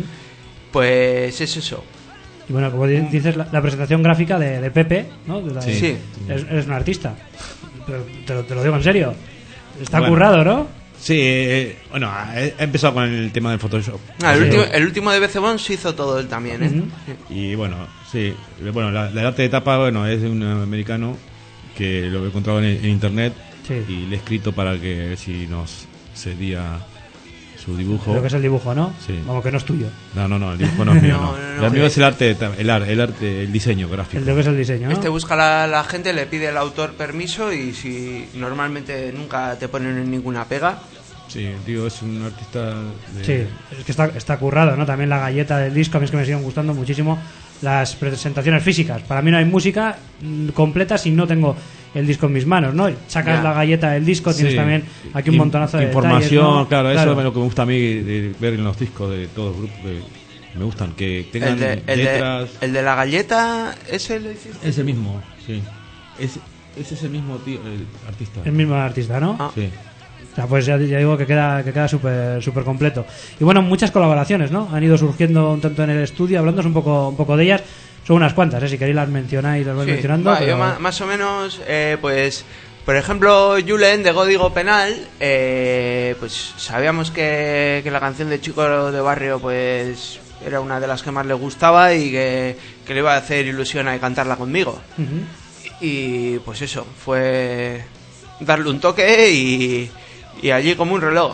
Pues es eso. Y bueno, como dices, la presentación gráfica de Pepe, ¿no? Sí. Es un artista. Pero te lo digo en serio. Está currado, ¿no? Sí, bueno, he empezado con el tema del Photoshop. El último de BC Bones hizo todo él también, ¿eh? Y bueno, sí. Bueno, la arte de tapa, bueno, es de un americano que lo he encontrado en internet y le he escrito para que si nos cedía su dibujo. Creo que es el dibujo, ¿no? Sí. Vamos, que no es tuyo. No, el dibujo no es mío, no. El mío es el arte, el diseño gráfico. El de que es el diseño, ¿no? Busca la gente, le pide al autor permiso y si normalmente nunca te ponen ninguna pega. Sí, tío, es un artista Sí, es que está currado, ¿no? También la galleta del disco, a mí es que me siguen gustando muchísimo las presentaciones físicas. Para mí no hay música completa si no tengo el disco en mis manos, ¿no? Sacas la galleta del disco, tienes también aquí un montonazo de información, detalles, ¿no? Claro, eso es lo que me gusta a mí de ver en los discos de todos los grupos que me gustan, que tengan letras. El de la galleta, ¿ese lo hiciste? Es el mismo, sí. Ese es el mismo tío, el artista. El mismo artista, ¿no? Sí. O sea, pues ya digo que queda súper completo. Y bueno, muchas colaboraciones, ¿no? Han ido surgiendo un tanto en el estudio, hablándonos un poco de ellas. Son unas cuantas, si queréis las mencionáis, las voy mencionando. Yo más o menos, pues, por ejemplo, Julen de Código Penal, pues sabíamos que la canción de Chico de Barrio, pues, era una de las que más le gustaba y que le iba a hacer ilusión a cantarla conmigo. Y pues eso, fue darle un toque y allí como un reloj.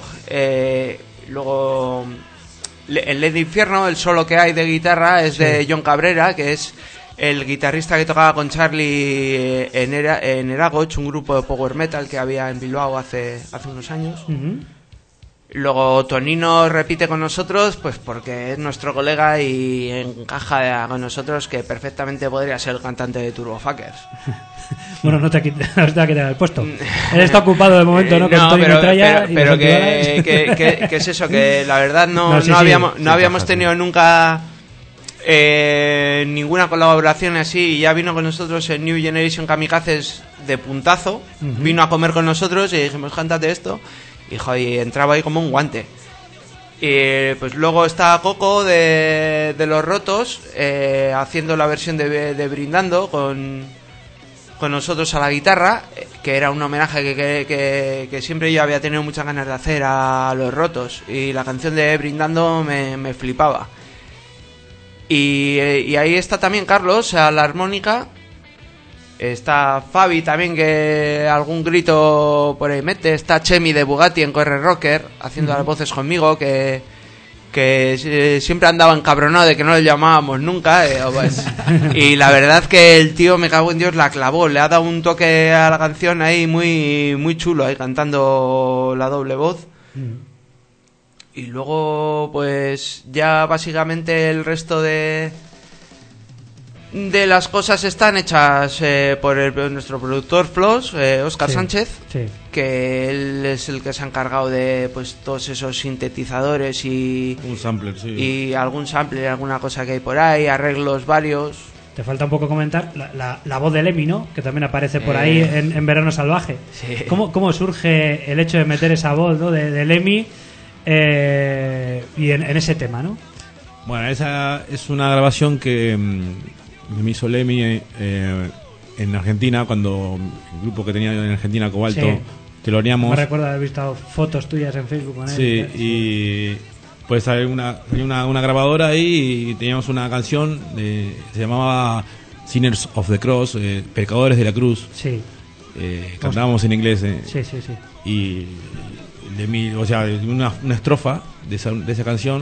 Luego, en Lady Infierno, el solo que hay de guitarra es de John Cabrera, que es el guitarrista que tocaba con Charlie en Eragoch, un grupo de power metal que había en Bilbao hace unos años. Luego Tonino repite con nosotros, pues porque es nuestro colega y encaja con nosotros, que perfectamente podría ser el cantante de Turbofuckers. Bueno, no te va a quitar el puesto. Él está ocupado de momento, ¿no? Pero que es eso, que la verdad no habíamos tenido nunca ninguna colaboración así, y ya vino con nosotros en New Generation Kamikazes de puntazo. Vino a comer con nosotros y dijimos, cántate esto. Y entraba ahí como un guante. Y pues luego está Coco de Los Rotos, haciendo la versión de Brindando con nosotros a la guitarra, que era un homenaje que siempre yo había tenido muchas ganas de hacer a Los Rotos, y la canción de Brindando me flipaba. Y ahí está también Carlos a la armónica. Está Fabi también, que algún grito por ahí mete. Está Chemi de Bugatti en Corre Rocker haciendo las voces conmigo, que siempre andaba encabronado de que no le llamábamos nunca, pues. Y la verdad que el tío, me cago en Dios, la clavó. Le ha dado un toque a la canción ahí muy, muy chulo, ahí cantando la doble voz. Y luego pues ya básicamente el resto de las cosas están hechas por nuestro productor Flos, Óscar Sánchez, que él es el que se ha encargado de pues todos esos sintetizadores y un sampler, y algún sampler, alguna cosa que hay por ahí, arreglos varios. Te falta un poco comentar la voz de Lemmy, ¿no? Que también aparece por ahí en Verano Salvaje. Sí. ¿Cómo surge el hecho de meter esa voz, ¿no? de Lemmy y en ese tema, ¿no? Bueno, esa es una grabación que me hizo Lemmy en Argentina, cuando el grupo que tenía en Argentina, Cobalto, que lo haríamos. Me recuerdo haber visto fotos tuyas en Facebook con él. Sí, y pues hay una grabadora ahí y teníamos una canción, se llamaba Sinners of the Cross, Pecadores de la Cruz. Sí. Cantábamos en inglés. Sí. y o sea, una estrofa de esa canción.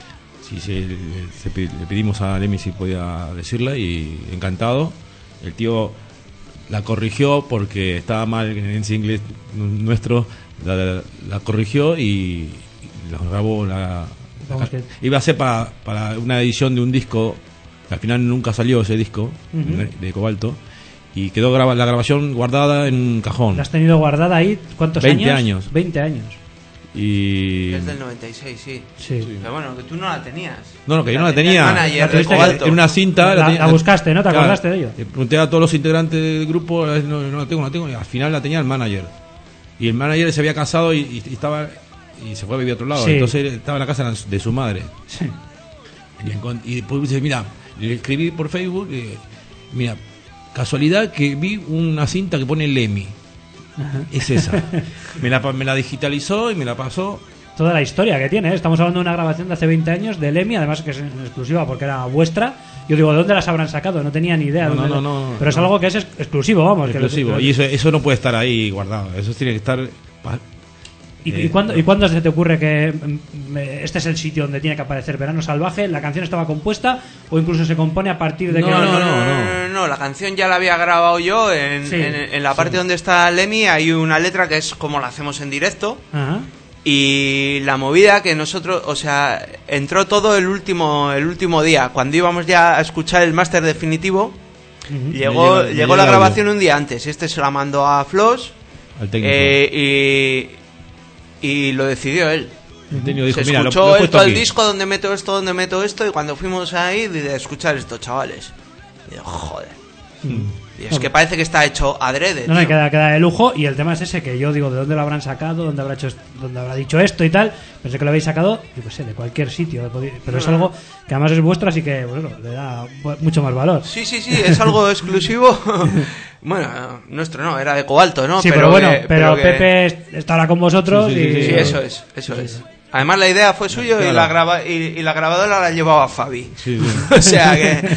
Le pedimos a Lemmy si podía decirla y encantado. El tío la corrigió porque estaba mal en ese inglés nuestro, la corrigió y la grabó. Iba a ser para una edición de un disco, que al final nunca salió ese disco de Cobalto, y quedó la grabación guardada en un cajón. ¿La has tenido guardada ahí cuántos 20 años? 20 años. Y... Es del 96, sí. Pero bueno, que tú no la tenías. No, que yo no la tenía. En una cinta. La buscaste, ¿no? ¿Te acordaste de ello? Le pregunté a todos los integrantes del grupo, no la tengo. Y al final la tenía el manager. Y el manager se había casado y estaba... Y se fue a vivir a otro lado. Entonces estaba en la casa de su madre. Sí. Y después dice, mira, le escribí por Facebook, mira, casualidad que vi una cinta que pone Lemmy. Ajá. Es esa. me la digitalizó y me la pasó. Toda la historia que tiene, ¿eh? Estamos hablando de una grabación de hace 20 años de Lemmy, además que es en exclusiva porque era vuestra. Yo digo, ¿de dónde las habrán sacado? No tenía ni idea. No, pero es algo que es exclusivo, vamos. Exclusivo. Y eso no puede estar ahí guardado. Eso tiene que estar... ¿Y cuándo se te ocurre que este es el sitio donde tiene que aparecer Verano Salvaje? ¿La canción estaba compuesta o incluso se compone a partir de No, la canción ya la había grabado yo en la parte donde está Lemmy. Hay una letra que es como la hacemos en directo. Ajá. Y la movida que nosotros, o sea, entró todo el último día, cuando íbamos ya a escuchar el máster definitivo. Llegó la grabación un día antes. Se la mandó a Flos al técnico. Y lo decidió él. Dijo, se escuchó todo el disco, donde meto esto, y cuando fuimos ahí de escuchar esto, chavales, y digo, joder. Y es que parece que está hecho adrede. No, queda de lujo. Y el tema es ese, que yo digo, ¿de dónde lo habrán sacado? ¿Dónde habrá dicho esto y tal? Pensé que lo habéis sacado, yo qué sé, de cualquier sitio. Pero es algo que además es vuestro, así que bueno, le da mucho más valor. Sí, es algo exclusivo. Bueno, nuestro no, era de Cobalto, ¿no? Sí, pero Pepe estará con vosotros. Sí, eso es. Además la idea fue suyo, claro. y la grabadora la llevaba Fabi. Sí. O sea que...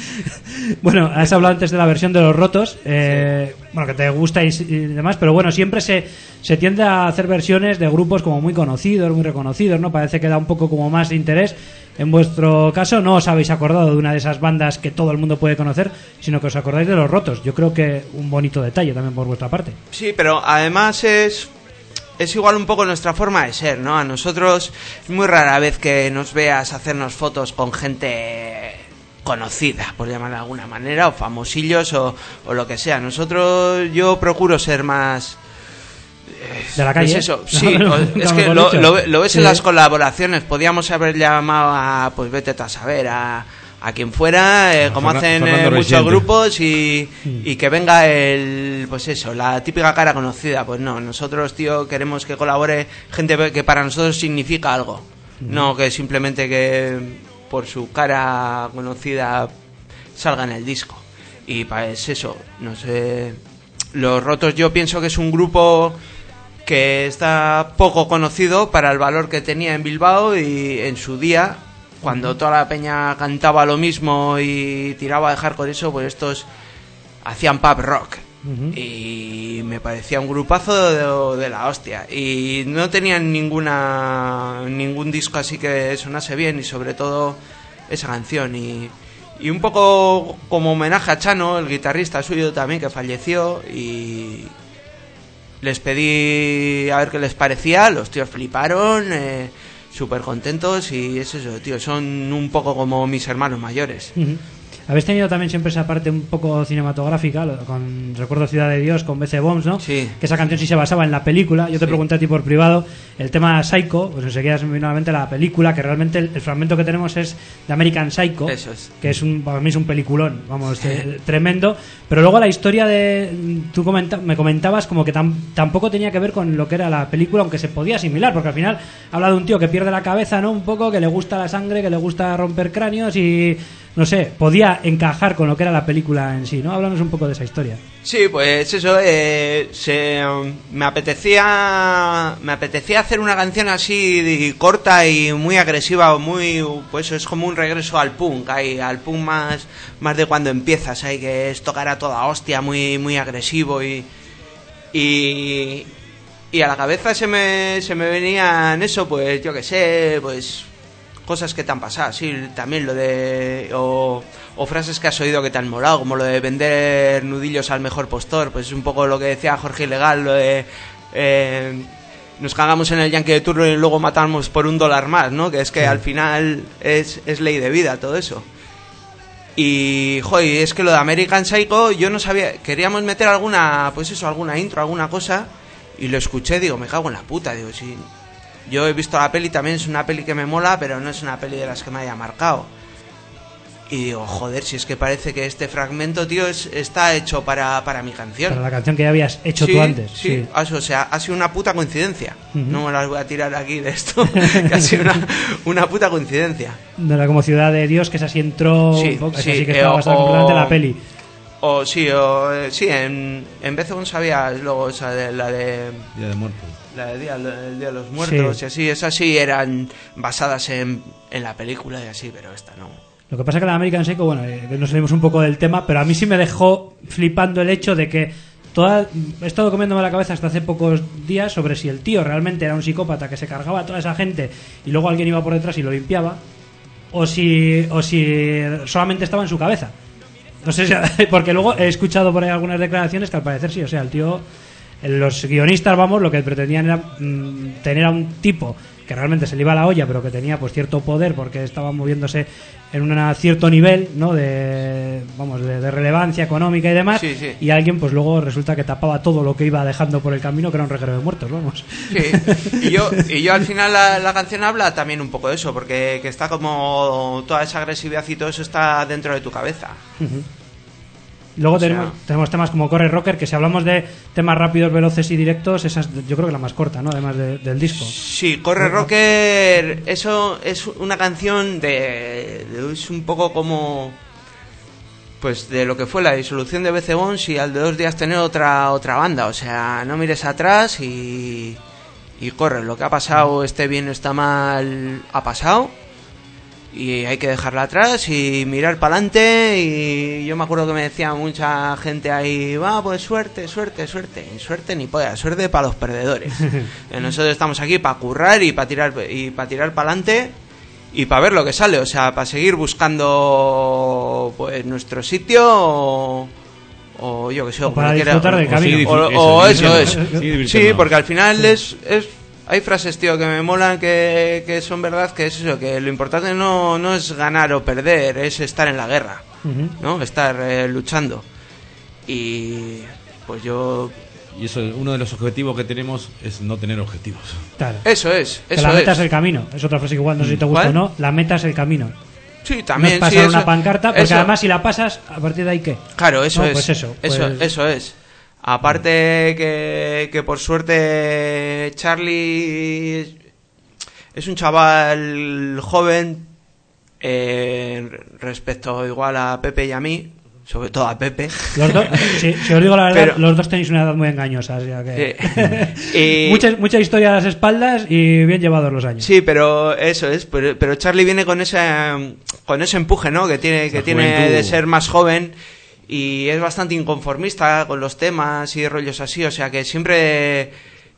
Bueno, has hablado antes de la versión de Los Rotos, bueno, que te gusta y demás, pero bueno, siempre se tiende a hacer versiones de grupos como muy conocidos, muy reconocidos, ¿no? Parece que da un poco como más interés. En vuestro caso no os habéis acordado de una de esas bandas que todo el mundo puede conocer, sino que os acordáis de Los Rotos. Yo creo que un bonito detalle también por vuestra parte. Sí, pero además es igual un poco nuestra forma de ser, ¿no? A nosotros es muy rara vez que nos veas hacernos fotos con gente conocida, por llamarla de alguna manera, o famosillos o lo que sea. Yo procuro ser más... ¿De la calle? Pues eso, sí, es que lo ves en las colaboraciones. Podíamos haber llamado a, pues vete a saber, a quien fuera, como hacen muchos grupos, y que venga pues eso, la típica cara conocida. Pues no, nosotros, tío, queremos que colabore gente que para nosotros significa algo, no que simplemente que por su cara conocida salga en el disco. Y pues eso, no sé, Los Rotos yo pienso que es un grupo que está poco conocido para el valor que tenía en Bilbao y en su día, cuando toda la peña cantaba lo mismo y tiraba de hardcore, eso, pues estos hacían pub rock. Y me parecía un grupazo de la hostia. Y no tenían ningún disco así que sonase bien, y sobre todo esa canción. Y un poco como homenaje a Chano, el guitarrista suyo también, que falleció, y les pedí a ver qué les parecía. Los tíos fliparon, súper contentos, y es eso, tío, son un poco como mis hermanos mayores. Habéis tenido también siempre esa parte un poco cinematográfica, con Recuerdo Ciudad de Dios, con BC Bombs, ¿no? Sí. Que esa canción sí se basaba en la película. Yo te pregunté a ti por privado el tema Psycho, pues enseguida se me vino a la mente la película, que realmente el fragmento que tenemos es de American Psycho. Eso es. Que para mí es un peliculón, vamos, tremendo. Pero luego la historia tú me comentabas como que tampoco tenía que ver con lo que era la película, aunque se podía asimilar, porque al final habla de un tío que pierde la cabeza, ¿no? Un poco, que le gusta la sangre, que le gusta romper cráneos y... No sé, podía encajar con lo que era la película en sí, ¿no? Háblanos un poco de esa historia. Sí, pues eso, me apetecía hacer una canción así corta y muy agresiva, pues es como un regreso al punk, al punk más de cuando empiezas, que es tocar a toda hostia, muy muy agresivo y Y a la cabeza se me venían eso, pues yo que sé, pues cosas que te han pasado, sí, también lo de... O frases que has oído que te han molado, como lo de vender nudillos al mejor postor, pues es un poco lo que decía Jorge Ilegal, lo de... nos cagamos en el Yankee de turno y luego matamos por $1 más, ¿no? Que es que al final es ley de vida todo eso. Y, joder, es que lo de American Psycho, yo no sabía... Queríamos meter alguna, pues eso, alguna intro, alguna cosa... Y lo escuché, digo, me cago en la puta, digo, sí. Yo he visto la peli, también es una peli que me mola, pero no es una peli de las que me haya marcado. Y digo, joder, si es que parece que este fragmento, tío, está hecho para mi canción. Para la canción que ya habías hecho tú antes. Sí, o sea, ha sido una puta coincidencia. No me las voy a tirar aquí de esto, que ha sido una puta coincidencia. No era como Ciudad de Dios, que esa sí entró, sí, así que estaba bastante importante la peli. Sí, en BC1 sabía luego esa de la de Día de Muertos. La de el Día de los Muertos, sí. Y así, esas sí eran basadas en la película y así, pero esta no. Lo que pasa es que la American Psycho, bueno, nos salimos un poco del tema, pero a mí sí me dejó flipando el hecho de que he estado comiéndome la cabeza hasta hace pocos días sobre si el tío realmente era un psicópata que se cargaba a toda esa gente y luego alguien iba por detrás y lo limpiaba, o si solamente estaba en su cabeza. No sé si, porque luego he escuchado por ahí algunas declaraciones que al parecer sí, o sea, el tío, los guionistas, vamos, lo que pretendían era tener a un tipo que realmente se le iba a la olla, pero que tenía pues cierto poder porque estaba moviéndose en un cierto nivel, ¿no? de relevancia económica y demás, sí. Y alguien pues luego resulta que tapaba todo lo que iba dejando por el camino, que era un reguero de muertos, vamos. Sí. Y yo al final la canción habla también un poco de eso, porque que está como toda esa agresividad y todo eso está dentro de tu cabeza. Uh-huh. Luego tenemos temas como Corre Rocker, que si hablamos de temas rápidos, veloces y directos, esa es, yo creo que la más corta, ¿no? Además del disco. Sí, Corre Rocker, eso es una canción es un poco como pues de lo que fue la disolución de BC Bones y al de 2 días tener otra banda, o sea, no mires atrás y corre, lo que ha pasado, esté bien o está mal, ha pasado. Y hay que dejarla atrás y mirar para adelante. Y yo me acuerdo que me decía mucha gente ahí, va, pues suerte. Y suerte ni polla, suerte para los perdedores. Nosotros estamos aquí para currar y para tirar para adelante y para ver lo que sale. O sea, para seguir buscando pues nuestro sitio o yo que sé, o para disfrutar del camino. Eso es. Sí, porque al final es hay frases, tío, que me molan, que son verdad, que es eso, que lo importante no es ganar o perder, es estar en la guerra, ¿no? Estar luchando. Y pues yo... Y eso, uno de los objetivos que tenemos es no tener objetivos. Claro. Eso es. Que la meta es el camino. Es otra frase que igual no sé si te gusta o no. La meta es el camino. Sí, también. No es pasar sí, una pancarta, porque eso, además si la pasas, a partir de ahí, ¿qué? Claro, eso es. Pues Eso es. Aparte que por suerte Charlie es un chaval joven respecto igual a Pepe y a mí, sobre todo a Pepe. Los dos, si os digo la verdad, pero, los dos tenéis una edad muy engañosa, o sea que mucha historia a las espaldas y bien llevados los años. Sí, pero eso es, pero Charlie viene con ese empuje, ¿no? Que tiene de ser más joven. Y es bastante inconformista con los temas y rollos así, o sea que siempre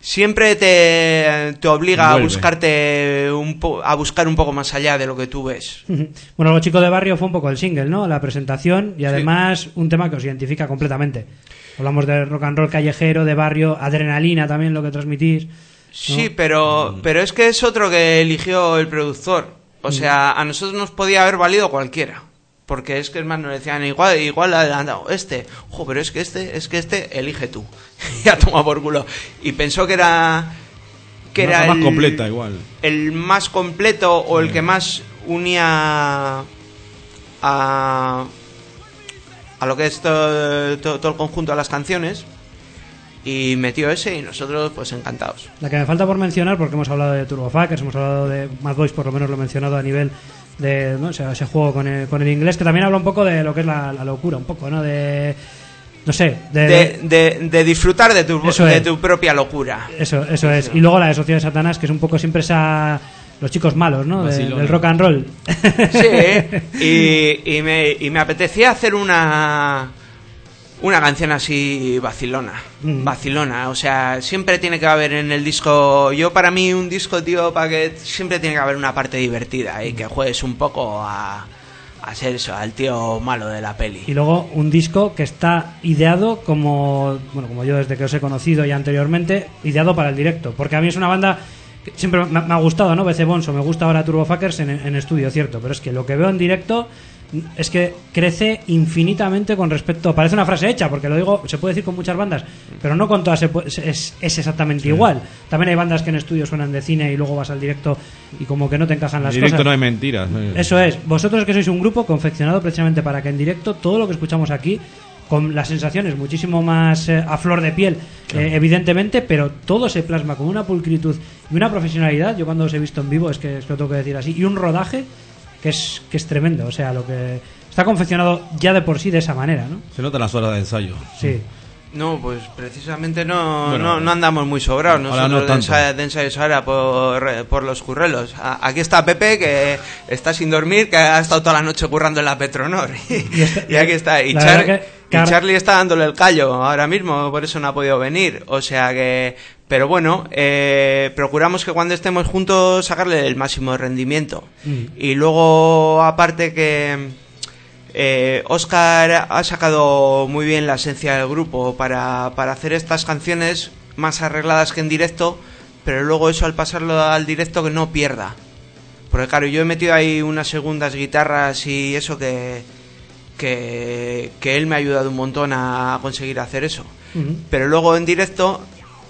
te obliga a buscarte a buscar un poco más allá de lo que tú ves. Bueno, Los Chicos de Barrio fue un poco el single, ¿no? La presentación y además un tema que os identifica completamente. Hablamos de rock and roll callejero, de barrio, adrenalina también lo que transmitís, ¿no? Sí, pero es que es otro que eligió el productor. O sea, a nosotros nos podía haber valido cualquiera. Porque es que es más, nos decían igual adelantado pero es que este elige tú. Ya toma por culo. Y pensó que era más completa igual. El más completo o el que más unía a lo que es todo el conjunto de las canciones. Y metió ese y nosotros pues encantados. La que me falta por mencionar, porque hemos hablado de Turbofuckers, hemos hablado de Mad Boys, por lo menos lo he mencionado a nivel de, ¿no? ese juego con el inglés, que también habla un poco de lo que es la locura, un poco, ¿no? De disfrutar de tu propia locura. Eso es. Y luego la de Sociedad de Satanás, que es un poco siempre esa... Los chicos malos, ¿no? Del rock and roll. Sí, y me apetecía hacer una una canción así vacilona, o sea, siempre tiene que haber en el disco, para mí un disco, tío, para que siempre tiene que haber una parte divertida y que juegues un poco a ser eso, al tío malo de la peli. Y luego un disco que está ideado como yo desde que os he conocido ya anteriormente, ideado para el directo, porque a mí es una banda que siempre me ha gustado, ¿no? BC Bonzo, me gusta ahora Turbofuckers en estudio, cierto, pero es que lo que veo en directo es que crece infinitamente con respecto... Parece una frase hecha, porque lo digo, se puede decir con muchas bandas, pero no con todas es exactamente igual. También hay bandas que en estudio suenan de cine y luego vas al directo y como que no te encajan las cosas. En directo no hay mentiras. Eso es. Vosotros que sois un grupo confeccionado precisamente para que en directo todo lo que escuchamos aquí, con las sensaciones muchísimo más a flor de piel, evidentemente, pero todo se plasma con una pulcritud y una profesionalidad. Yo cuando os he visto en vivo es que lo tengo que decir así, y un rodaje que es tremendo, o sea, lo que está confeccionado ya de por sí de esa manera, ¿no? Se notan las horas de ensayo. Sí. No, pues precisamente no andamos muy sobrados nosotros de ensayos ahora por los currelos. Aquí está Pepe, que está sin dormir, que ha estado toda la noche currando en la Petronor. Y aquí está. Y Charlie está dándole el callo ahora mismo, por eso no ha podido venir. O sea que... Pero bueno, procuramos que cuando estemos juntos sacarle el máximo rendimiento. Y luego, aparte que... Óscar ha sacado muy bien la esencia del grupo para hacer estas canciones más arregladas que en directo, pero luego eso al pasarlo al directo que no pierda, porque claro, yo he metido ahí unas segundas guitarras y eso que él me ha ayudado un montón a conseguir hacer eso. Pero luego en directo,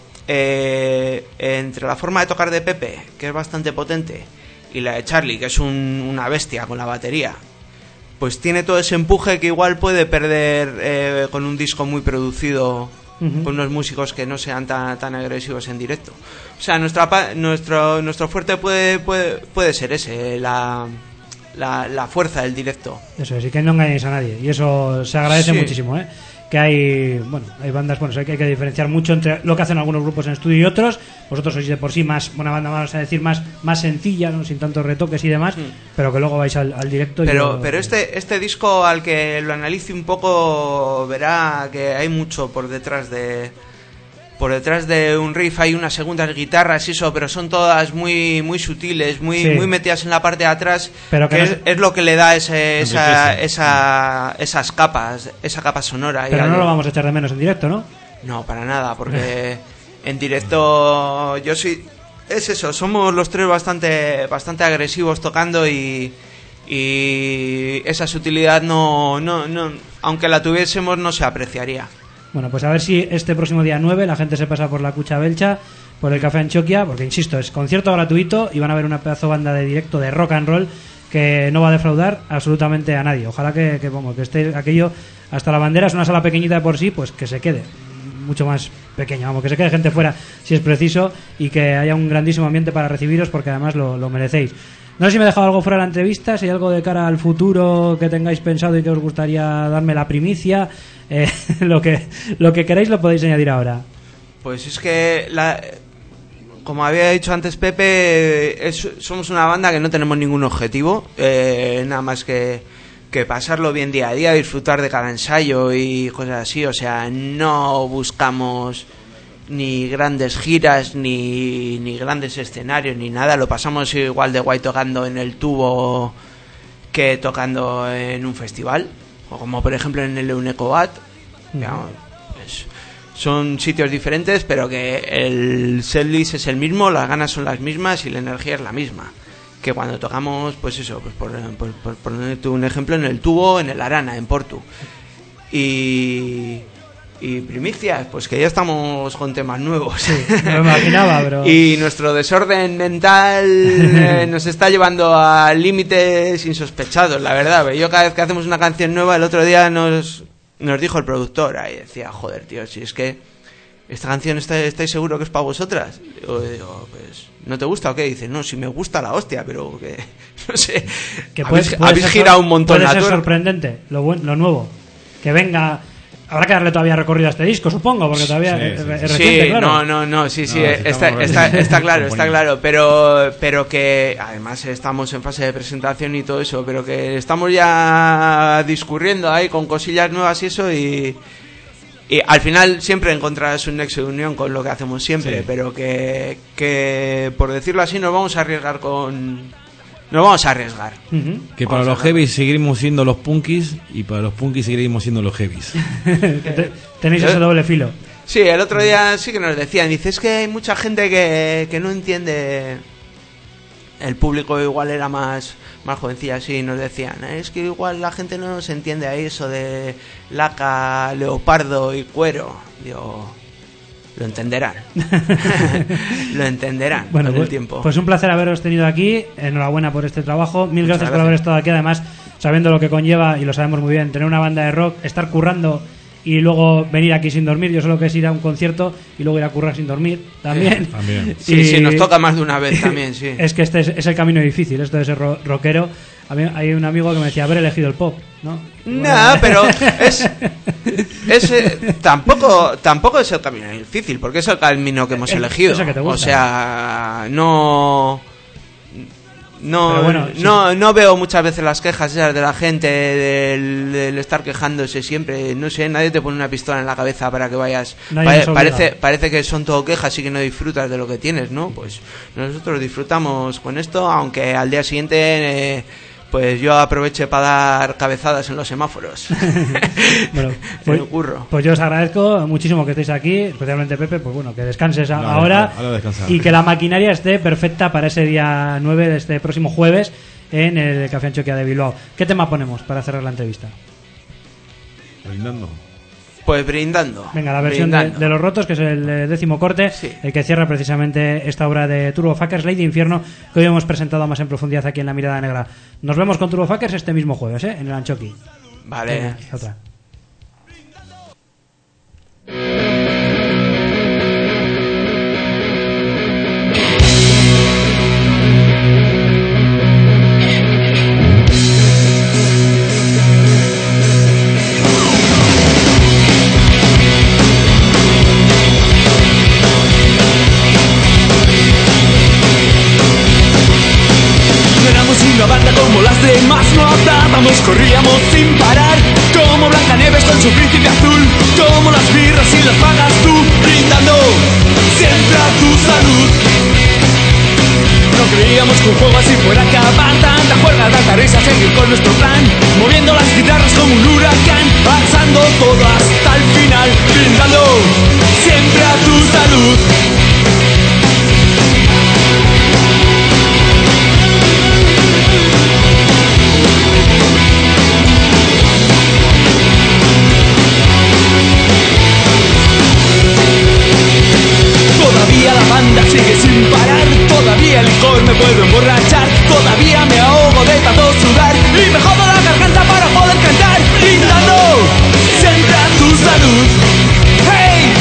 entre la forma de tocar de Pepe, que es bastante potente, y la de Charlie, que es una bestia con la batería, pues tiene todo ese empuje que igual puede perder con un disco muy producido, con unos músicos que no sean tan agresivos en directo. O sea, nuestro fuerte puede ser ese, la fuerza del directo. Eso es, y que no engañéis a nadie, y eso se agradece muchísimo, ¿eh? Que hay bandas, hay que diferenciar mucho entre lo que hacen algunos grupos en estudio y otros. Vosotros sois de por sí más una banda, vamos a decir, más sencilla, ¿no? Sin tantos retoques y demás, pero que luego vais al directo. Pero este disco, al que lo analice un poco, verá que hay mucho por detrás de un riff. Hay unas segundas guitarras y eso, pero son todas muy sutiles, muy metidas en la parte de atrás, pero que es lo que le da esas capas, esa capa sonora. Pero no lo vamos a echar de menos en directo, ¿no? No, para nada, porque en directo es eso, somos los tres bastante agresivos tocando y esa sutilidad no, aunque la tuviésemos, no se apreciaría. Bueno, pues a ver si este próximo día 9 la gente se pasa por la Cucha Belcha, por el Café Antxoquia, porque insisto, es concierto gratuito y van a ver una pedazo banda de directo de rock and roll que no va a defraudar absolutamente a nadie. Ojalá que esté aquello hasta la bandera. Es una sala pequeñita de por sí, pues que se quede mucho más pequeña, que se quede gente fuera si es preciso y que haya un grandísimo ambiente para recibiros, porque además lo merecéis. No sé si me he dejado algo fuera de la entrevista, si hay algo de cara al futuro que tengáis pensado y que os gustaría darme la primicia. Lo que queráis lo podéis añadir ahora. Pues es que, como había dicho antes Pepe, somos una banda que no tenemos ningún objetivo, nada más que pasarlo bien día a día, disfrutar de cada ensayo y cosas así. O sea, no buscamos ni grandes giras, ni grandes escenarios, ni nada. Lo pasamos igual de guay tocando en el tubo que tocando en un festival, o como por ejemplo en el Eunecobat. Pues son sitios diferentes, pero que el setlist es el mismo, las ganas son las mismas y la energía es la misma que cuando tocamos, pues eso, pues por ponerte un ejemplo, en el tubo, en el Arana, en Portu. Y primicias, pues que ya estamos con temas nuevos. Sí, me lo imaginaba, bro. Y nuestro desorden mental nos está llevando a límites insospechados, la verdad. Yo cada vez que hacemos una canción nueva, el otro día nos dijo el productor, ahí decía, joder, tío, si es que esta canción ¿estáis seguro que es para vosotras? Yo digo, pues, ¿no te gusta o qué? Dice, no, si me gusta la hostia, pero que, no sé, que habéis girado un montón. Puede ser sorprendente, lo nuevo, que venga. Habrá que darle todavía recorrido a este disco, supongo, porque todavía es reciente, claro. No, está claro, pero que además estamos en fase de presentación y todo eso, pero que estamos ya discurriendo ahí con cosillas nuevas y eso, y Y al final siempre encontrarás un nexo de unión con lo que hacemos siempre, sí. Pero que por decirlo así nos vamos a arriesgar Que para los heavies seguiremos siendo los punkis y para los punkis seguiremos siendo los heavies. Tenéis ese doble filo. Sí, el otro día sí que nos decían, dice, es que hay mucha gente que no entiende. El público igual era más jovencilla, sí, nos decían, es que igual la gente no se entiende a eso de laca, leopardo y cuero. Digo, lo entenderán. Lo entenderán bueno, con pues, el tiempo. Pues un placer haberos tenido aquí. Enhorabuena por este trabajo. Mil gracias por haber estado aquí, además, sabiendo lo que conlleva, y lo sabemos muy bien, tener una banda de rock, estar currando y luego venir aquí sin dormir. Yo sé lo que es ir a un concierto y luego ir a currar sin dormir también. También. Sí, nos toca más de una vez también, sí. Es que este es el camino difícil, esto de ser rockero. A mí, hay un amigo que me decía haber elegido el pop, ¿no? No, pero tampoco es el camino difícil, porque es el camino que hemos elegido. Eso que te gusta. O sea, no bueno, sí. No veo muchas veces las quejas esas de la gente del estar quejándose siempre. No sé, nadie te pone una pistola en la cabeza para que vayas. Parece que son todo quejas y que no disfrutas de lo que tienes, ¿no? Pues nosotros disfrutamos con esto, aunque al día siguiente pues yo aproveche para dar cabezadas en los semáforos. Bueno, pues yo os agradezco muchísimo que estéis aquí, especialmente Pepe, pues bueno, que descanses ahora y que la maquinaria esté perfecta para ese día 9 de este próximo jueves en el Café Antxokia de Bilbao. ¿Qué tema ponemos para cerrar la entrevista? Brindando. Pues brindando. Venga, la versión de Los Rotos, que es el 10º corte, sí. El que cierra precisamente esta obra de Turbofuckers, Ley de Infierno, que hoy hemos presentado más en profundidad aquí en La Mirada Negra. Nos vemos con Turbofuckers este mismo jueves, en el Antxoki. Vale. Venga, otra. Como las demás nos dábamos, corríamos sin parar, como Blancanieves con su príncipe azul, como las birras y las pagas tú, brindando siempre a tu salud. No creíamos que un juego así fuera a acabar, tanta juerga, tanta risa, seguir con nuestro plan, moviendo las guitarras como un huracán, pasando todo hasta el final, brindando siempre a tu salud. Todavía la banda sigue sin parar, todavía el licor me puedo emborrachar, todavía me ahogo de tanto sudar y me jodo la garganta para poder cantar, brindando siempre a tu salud. ¡Hey!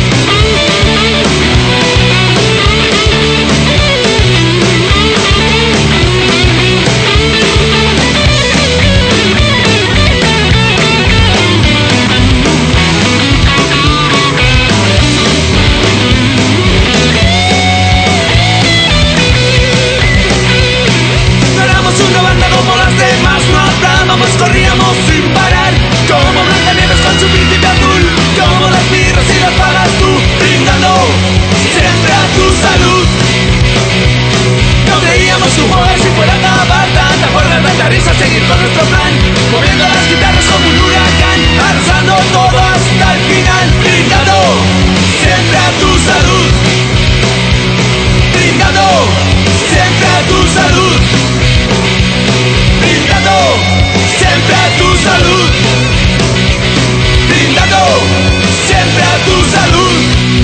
Corríamos sin parar, como Blancanieves con su príncipe azul, como las birras y las pagas tú, brindando siempre a tu salud. No creíamos un juego si fuera a acabar, tanta fuerza, tanta risa, seguir con nuestro plan, moviendo las guitarras como un huracán, arrasando todo hasta el final, brindando siempre a tu salud, brindando siempre a tu salud, brindando siempre a tu salud, brindando siempre a tu salud,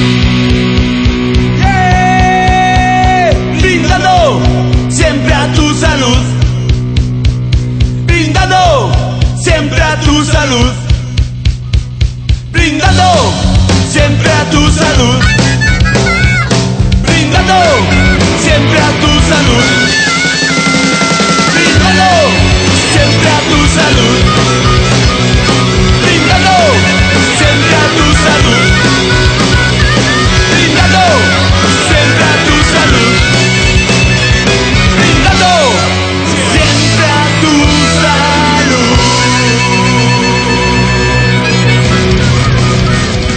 yeah. Brindando siempre a tu salud, brindando siempre a tu salud, brindando siempre a tu salud, brindando siempre a tu salud, brindando siempre a tu salud, brindando siempre a tu salud, brindando siempre a tu salud, brindando siempre a tu salud.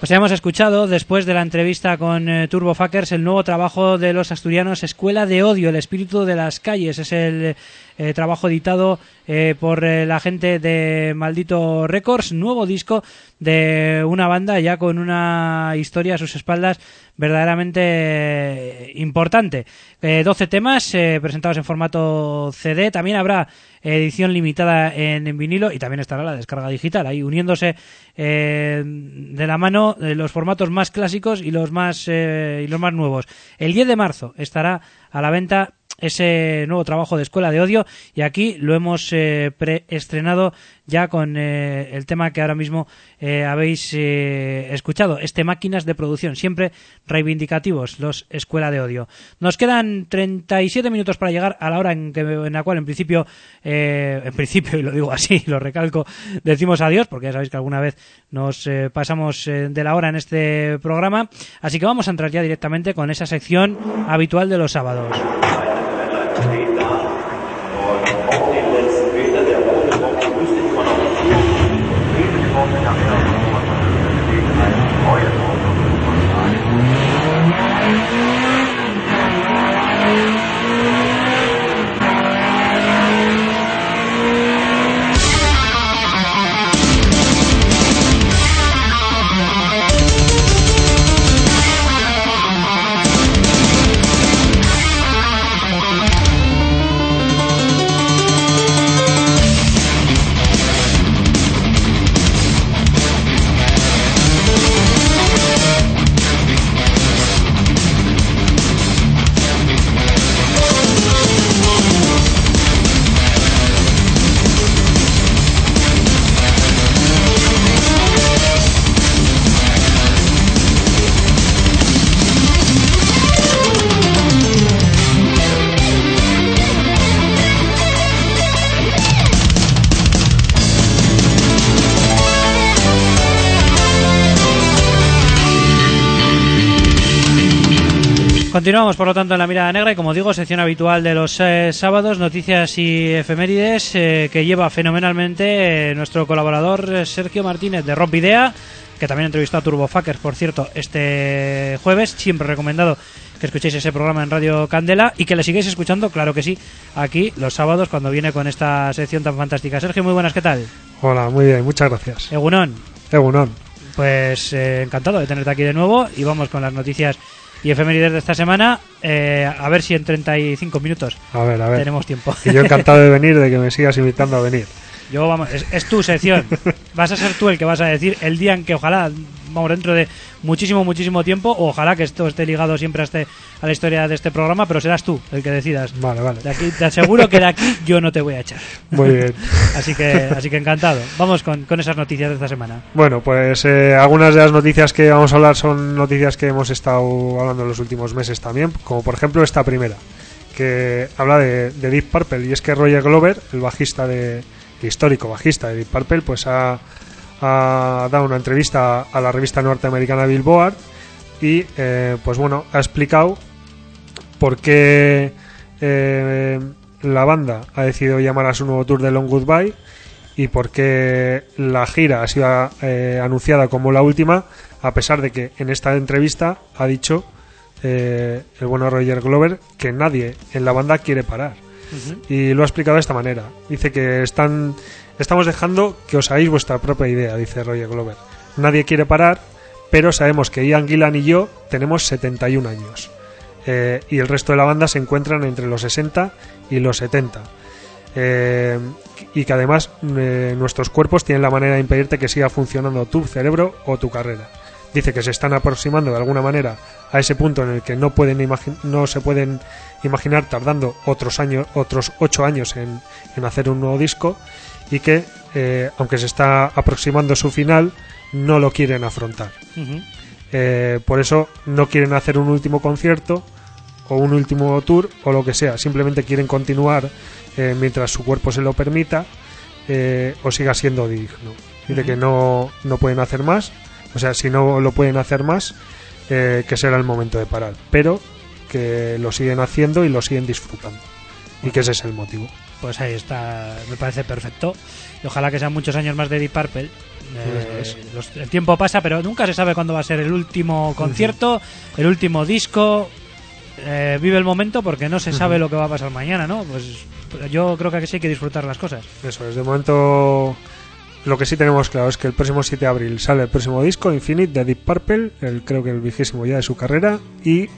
Pues hemos escuchado, después de la entrevista con Turbofuckers, el nuevo trabajo de los asturianos Escuela de Odio, el espíritu de las calles. Es el trabajo editado por la gente de Maldito Records, nuevo disco de una banda ya con una historia a sus espaldas verdaderamente importante. 12 temas presentados en formato CD. También habrá edición limitada en vinilo y también estará la descarga digital, ahí uniéndose de la mano los formatos más clásicos y los más nuevos. El 10 de marzo estará a la venta ese nuevo trabajo de Escuela de Odio, y aquí lo hemos preestrenado ya con el tema que ahora mismo habéis escuchado, Máquinas de Producción, siempre reivindicativos los Escuela de Odio. Nos quedan 37 minutos para llegar a la hora en la cual en principio, y lo digo así, lo recalco, decimos adiós, porque ya sabéis que alguna vez nos pasamos de la hora en este programa, así que vamos a entrar ya directamente con esa sección habitual de los sábados. Continuamos, por lo tanto, en La Mirada Negra y, como digo, sección habitual de los sábados, noticias y efemérides que lleva fenomenalmente nuestro colaborador Sergio Martínez de Rock Video, que también entrevistó a Turbofuckers, por cierto, este jueves. Siempre recomendado que escuchéis ese programa en Radio Candela y que le sigáis escuchando, claro que sí, aquí los sábados cuando viene con esta sección tan fantástica. Sergio, muy buenas, ¿qué tal? Hola, muy bien, muchas gracias. Egunon. Egunon. Pues encantado de tenerte aquí de nuevo y vamos con las noticias y efemérides de esta semana, a ver si en 35 minutos a ver. Tenemos tiempo. Y yo encantado de venir, de que me sigas invitando a venir. Yo, vamos, es tu sección. Vas a ser tú el que vas a decir el día en que, ojalá, vamos, dentro de muchísimo tiempo, o ojalá que esto esté ligado siempre a la historia de este programa, pero serás tú el que decidas. Vale. De aquí, te aseguro que de aquí yo no te voy a echar. Muy bien. Así que encantado. Vamos con esas noticias de esta semana. Bueno, pues algunas de las noticias que vamos a hablar son noticias que hemos estado hablando en los últimos meses también, como por ejemplo esta primera, que habla de Deep Purple, y es que Roger Glover, el bajista el histórico bajista de Deep Purple, pues ha dado una entrevista a la revista norteamericana Billboard y pues bueno, ha explicado por qué la banda ha decidido llamar a su nuevo tour de Long Goodbye y por qué la gira ha sido anunciada como la última, a pesar de que en esta entrevista ha dicho el bueno Roger Glover que nadie en la banda quiere parar. Y lo ha explicado de esta manera. Dice que estamos dejando que os hagáis vuestra propia idea, dice Roger Glover. Nadie quiere parar, pero sabemos que Ian Gillan y yo tenemos 71 años. Y el resto de la banda se encuentran entre los 60 y los 70. Y que además nuestros cuerpos tienen la manera de impedirte que siga funcionando tu cerebro o tu carrera. Dice que se están aproximando de alguna manera a ese punto en el que no se pueden imaginar tardando otros 8 años en hacer un nuevo disco, y que aunque se está aproximando su final, no lo quieren afrontar. Por eso no quieren hacer un último concierto o un último tour o lo que sea, simplemente quieren continuar mientras su cuerpo se lo permita o siga siendo digno. Dice que no pueden hacer más. O sea, si no lo pueden hacer más, que será el momento de parar. Pero que lo siguen haciendo y lo siguen disfrutando. y que ese es el motivo. Pues ahí está, me parece perfecto. Y ojalá que sean muchos años más de Deep Purple. El tiempo pasa, pero nunca se sabe cuándo va a ser el último concierto, el último disco. Vive el momento porque no se sabe lo que va a pasar mañana, ¿no? Pues yo creo que sí hay que disfrutar las cosas. Eso es, de momento lo que sí tenemos claro es que el próximo 7 de abril sale el próximo disco, Infinite, de Deep Purple, creo que el 20º ya de su carrera, y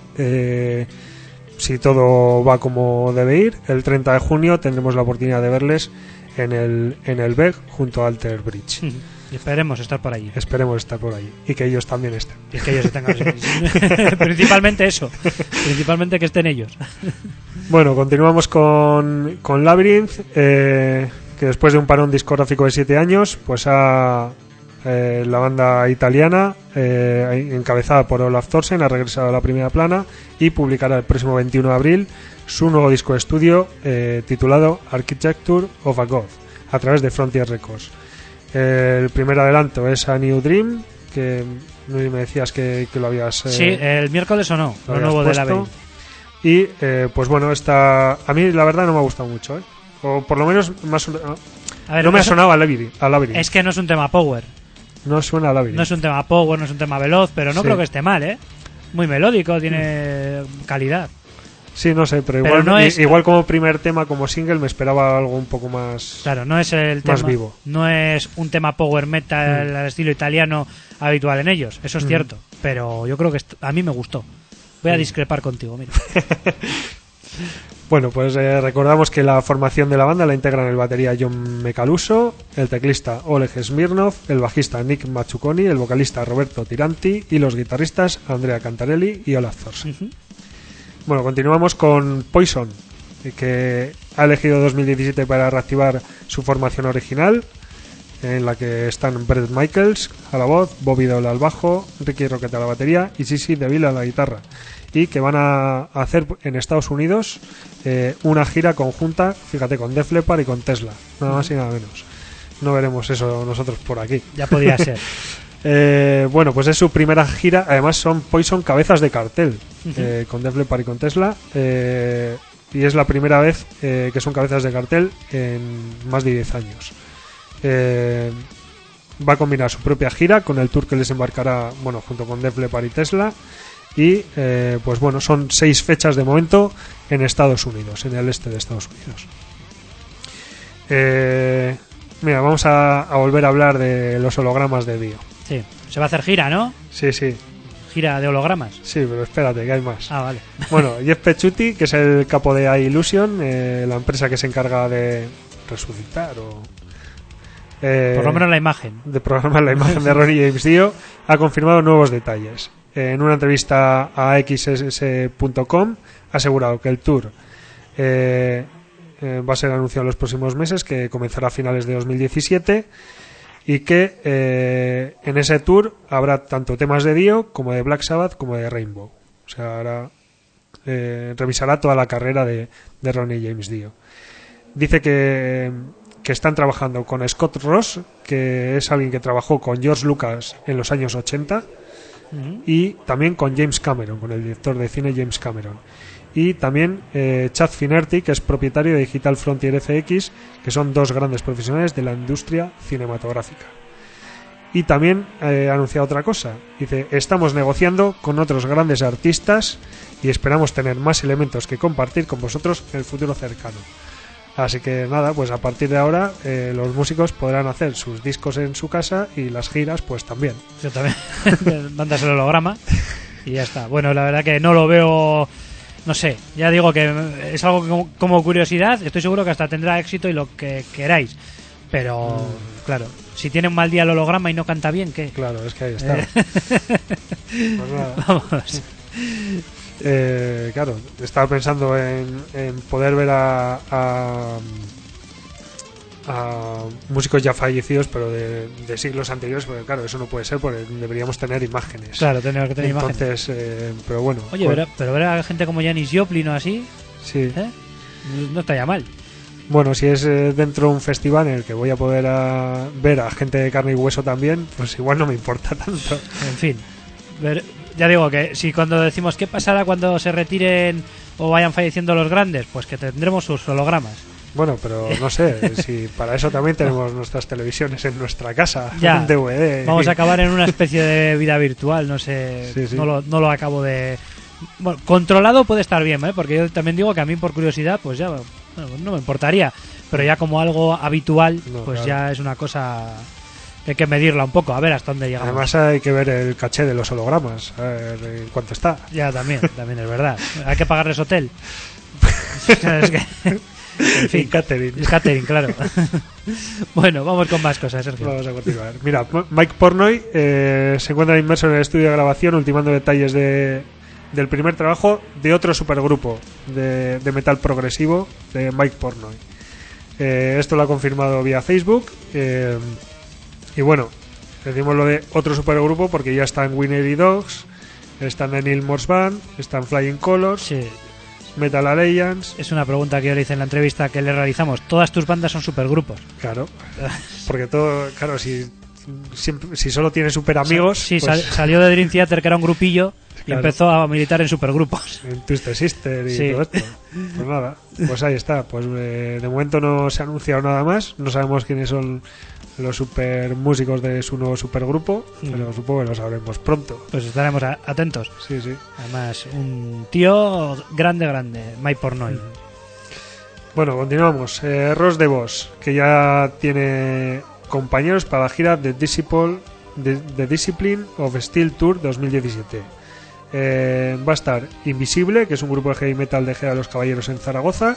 si todo va como debe ir, el 30 de junio tendremos la oportunidad de verles en el VEG junto a Alter Bridge. Y esperemos estar por allí. Esperemos estar por allí. Y que ellos también estén. Y que ellos estén. Principalmente eso. Principalmente que estén ellos. Bueno, continuamos con Labyrinth, que después de un parón discográfico de 7 años, pues la banda italiana, encabezada por Olaf Thorsen, ha regresado a la primera plana y publicará el próximo 21 de abril su nuevo disco de estudio titulado Architecture of a God, a través de Frontier Records. El primer adelanto es A New Dream, que me decías que lo habías... sí, el miércoles o no, lo nuevo de Labyrinth. Y pues bueno, a mí la verdad no me ha gustado mucho, o por lo menos no me ha sonado a Labyrinth. Es que no es un tema power. No suena a Labyrinth. No es un tema power, no es un tema veloz, pero no creo que esté mal, muy melódico, tiene calidad. Sí, no sé, pero igual, no es, igual como primer tema, como single, me esperaba algo un poco más... Claro, no es el tema, más vivo. No es un tema power metal al estilo italiano habitual en ellos, eso es cierto. Pero yo creo que a mí me gustó. Voy a discrepar contigo, mira. Bueno, pues recordamos que la formación de la banda la integran el batería John Mecaluso, el teclista Oleg Smirnov, el bajista Nick Machuconi, el vocalista Roberto Tiranti y los guitarristas Andrea Cantarelli y Olaf Thorsen. Bueno, continuamos con Poison, que ha elegido 2017 para reactivar su formación original, en la que están Brett Michaels a la voz, Bobby Doll al bajo, Ricky Rocket a la batería y Sissy DeVille a la guitarra, y que van a hacer en Estados Unidos una gira conjunta, fíjate, con Def Leppard y con Tesla, nada más y nada menos. No veremos eso nosotros por aquí. Ya podría ser. Bueno, pues es su primera gira. Además son Poison cabezas de cartel, con Def Leppard y con Tesla, y es la primera vez que son cabezas de cartel en más de 10 años. Va a combinar su propia gira con el tour que les embarcará, bueno, junto con Def Leppard y Tesla, y pues bueno, son 6 fechas de momento en Estados Unidos, en el este de Estados Unidos. Mira, vamos a volver a hablar de los hologramas de Dio. Sí, se va a hacer gira, ¿no? Sí, sí. Gira de hologramas. Sí, pero espérate, que hay más. Ah, vale. Bueno, Jeff Pechuti, que es el capo de iLusion, la empresa que se encarga de resucitar o... por lo menos la imagen. De programar la imagen de Ronnie James Dio, ha confirmado nuevos detalles. En una entrevista a xs.com ha asegurado que el tour va a ser anunciado en los próximos meses, que comenzará a finales de 2017, y que en ese tour habrá tanto temas de Dio como de Black Sabbath como de Rainbow. O sea, ahora revisará toda la carrera de Ronnie James Dio. Dice que están trabajando con Scott Ross, que es alguien que trabajó con George Lucas en los años 80, y también con James Cameron, con el director de cine James Cameron. Y también Chad Finerty, que es propietario de Digital Frontier FX, que son 2 grandes profesionales de la industria cinematográfica. Y también ha anunciado otra cosa. Dice: estamos negociando con otros grandes artistas y esperamos tener más elementos que compartir con vosotros en el futuro cercano. Así que nada, pues a partir de ahora los músicos podrán hacer sus discos en su casa y las giras pues también. Yo también. Mandas el holograma y ya está. Bueno, la verdad que no lo veo, no sé, ya digo que es algo como curiosidad. Estoy seguro que hasta tendrá éxito y lo que queráis, pero claro, si tiene un mal día el holograma y no canta bien, ¿qué? Claro, es que ahí está. Pues nada. Vamos. Claro, estaba pensando en poder ver a músicos ya fallecidos, pero de siglos anteriores, porque claro, eso no puede ser, porque deberíamos tener imágenes. Claro, tenemos que tener imágenes. Pero bueno. Oye, pero ver a gente como Janis Joplin o así, sí, no estaría mal. Bueno, si es dentro de un festival en el que voy a poder ver a gente de carne y hueso también, pues igual no me importa tanto. En fin, ya digo que si cuando decimos qué pasará cuando se retiren o vayan falleciendo los grandes, pues que tendremos sus hologramas. Bueno, pero no sé, si para eso también tenemos nuestras televisiones en nuestra casa, ya, en DVD. Vamos a acabar en una especie de vida virtual, no sé, sí. No lo acabo de... Bueno, controlado puede estar bien, ¿eh? Porque yo también digo que a mí por curiosidad, pues ya, bueno, no me importaría, pero ya como algo habitual, pues claro, ya es una cosa que hay que medirla un poco, a ver hasta dónde llegamos. Además hay que ver el caché de los hologramas, a ver en cuánto está. Ya, también es verdad. Hay que pagarles hotel. Es que... En fin, catering, claro. Bueno, vamos con más cosas, Sergio. Vamos a continuar. Mira, Mike Portnoy se encuentra inmerso en el estudio de grabación ultimando detalles del primer trabajo de otro supergrupo de metal progresivo de Mike Portnoy. Esto lo ha confirmado vía Facebook. Y bueno, decimos lo de otro supergrupo porque ya está en Winery Dogs, está en The Neil Morse Band, está en Flying Colors. Sí. Metal Alliance. Es una pregunta que yo le hice en la entrevista que le realizamos. ¿Todas tus bandas son supergrupos? Claro. Porque todo, claro, si solo tiene super amigos. Sí, pues... salió de Dream Theater, que era un grupillo, claro, y empezó a militar en supergrupos. En Twisted Sister y todo esto. Pues nada, pues ahí está. Pues de momento no se ha anunciado nada más. No sabemos quiénes son los super músicos de su nuevo supergrupo, pero supongo que lo sabremos pronto. Pues estaremos atentos. Sí. Además, un tío grande, Mike Portnoy. Bueno, continuamos. Ross DeVos, que ya tiene compañeros para la gira The Discipline of Steel Tour 2017. Va a estar Invisible, que es un grupo de heavy metal de Gea de los Caballeros en Zaragoza.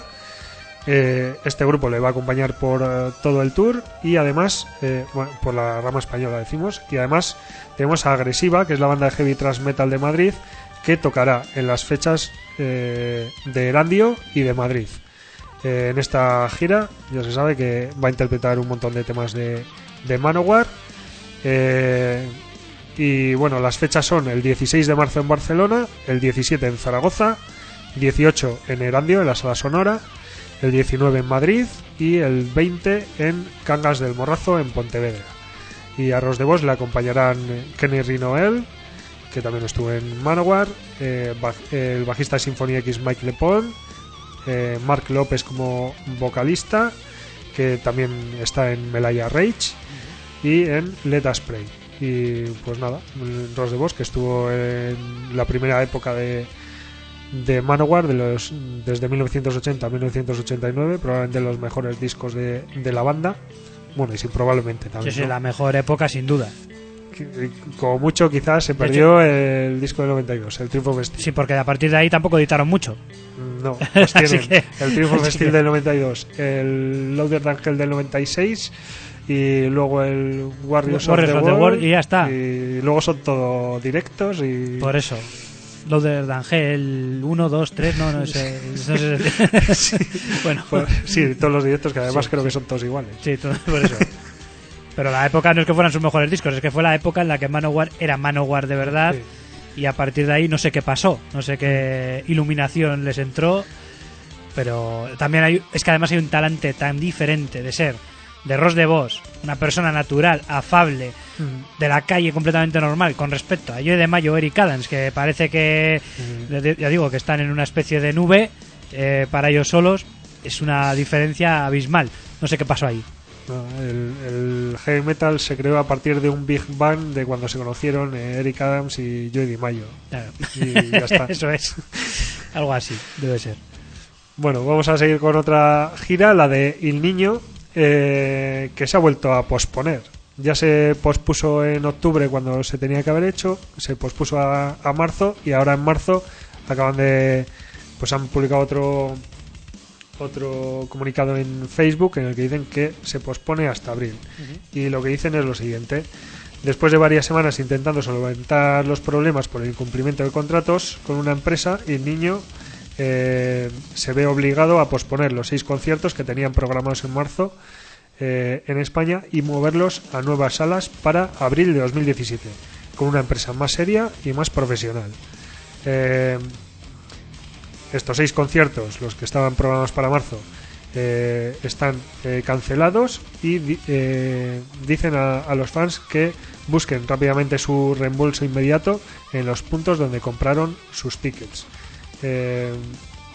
Este grupo le va a acompañar por todo el tour y además por la rama española decimos, y además tenemos a Agresiva, que es la banda de heavy thrash metal de Madrid, que tocará en las fechas de Erandio y de Madrid. En esta gira ya se sabe que va a interpretar un montón de temas de Manowar. Y bueno, las fechas son el 16 de marzo en Barcelona, el 17 en Zaragoza, 18 en Erandio, en la Sala Sonora, el 19 en Madrid y el 20 en Cangas del Morrazo, en Pontevedra. Y a Ross DeVos le acompañarán Kenny Rinoel, que también estuvo en Manowar, el bajista de Symphony X Mike Lepon, Mark López como vocalista, que también está en Melaya Rage y en Let Us Pray. Y pues nada, Ross DeVos, que estuvo en la primera época de Manowar, desde 1980 a 1989, probablemente los mejores discos de la banda. Bueno, y sí, probablemente también. Sí, la mejor época sin duda. Como mucho quizás se perdió el disco del 92, el Triumph of Steel. Sí, porque a partir de ahí tampoco editaron mucho. No, pues tienen el Triumph of Steel del 92, el Louder Than Hell del 96 y luego el Warriors of the World, y ya está. Y luego son todo directos y... Por eso. Louder Than Hell 1, 2, 3, no sé. Sí. Bueno, pues, sí, todos los directos que además creo que son todos iguales. Sí, por eso. Pero la época no es que fueran sus mejores discos, es que fue la época en la que Manowar era Manowar de verdad. Sí. Y a partir de ahí no sé qué pasó, no sé qué iluminación les entró, pero también es que además hay un talante tan diferente de ser de Ross DeVos, una persona natural, afable, de la calle, completamente normal, con respecto a Joey DeMaio, Eric Adams, que parece que, ya digo, que están en una especie de nube para ellos solos. Es una diferencia abismal. No sé qué pasó ahí. No, el heavy metal se creó a partir de un Big Bang de cuando se conocieron Eric Adams y Joey DeMaio. Claro. Y ya está. Eso es. Algo así, debe ser. Bueno, vamos a seguir con otra gira, la de El Niño, que se ha vuelto a posponer. Ya se pospuso en octubre cuando se tenía que haber hecho, se pospuso a marzo, y ahora en marzo acaban de... pues han publicado otro comunicado en Facebook en el que dicen que se pospone hasta abril. Y lo que dicen es lo siguiente: después de varias semanas intentando solventar los problemas por el incumplimiento de contratos con una empresa, El Niño se ve obligado a posponer los 6 conciertos que tenían programados en marzo en España y moverlos a nuevas salas para abril de 2017 con una empresa más seria y más profesional. Estos 6 conciertos, los que estaban programados para marzo, están cancelados y dicen a los fans que busquen rápidamente su reembolso inmediato en los puntos donde compraron sus tickets.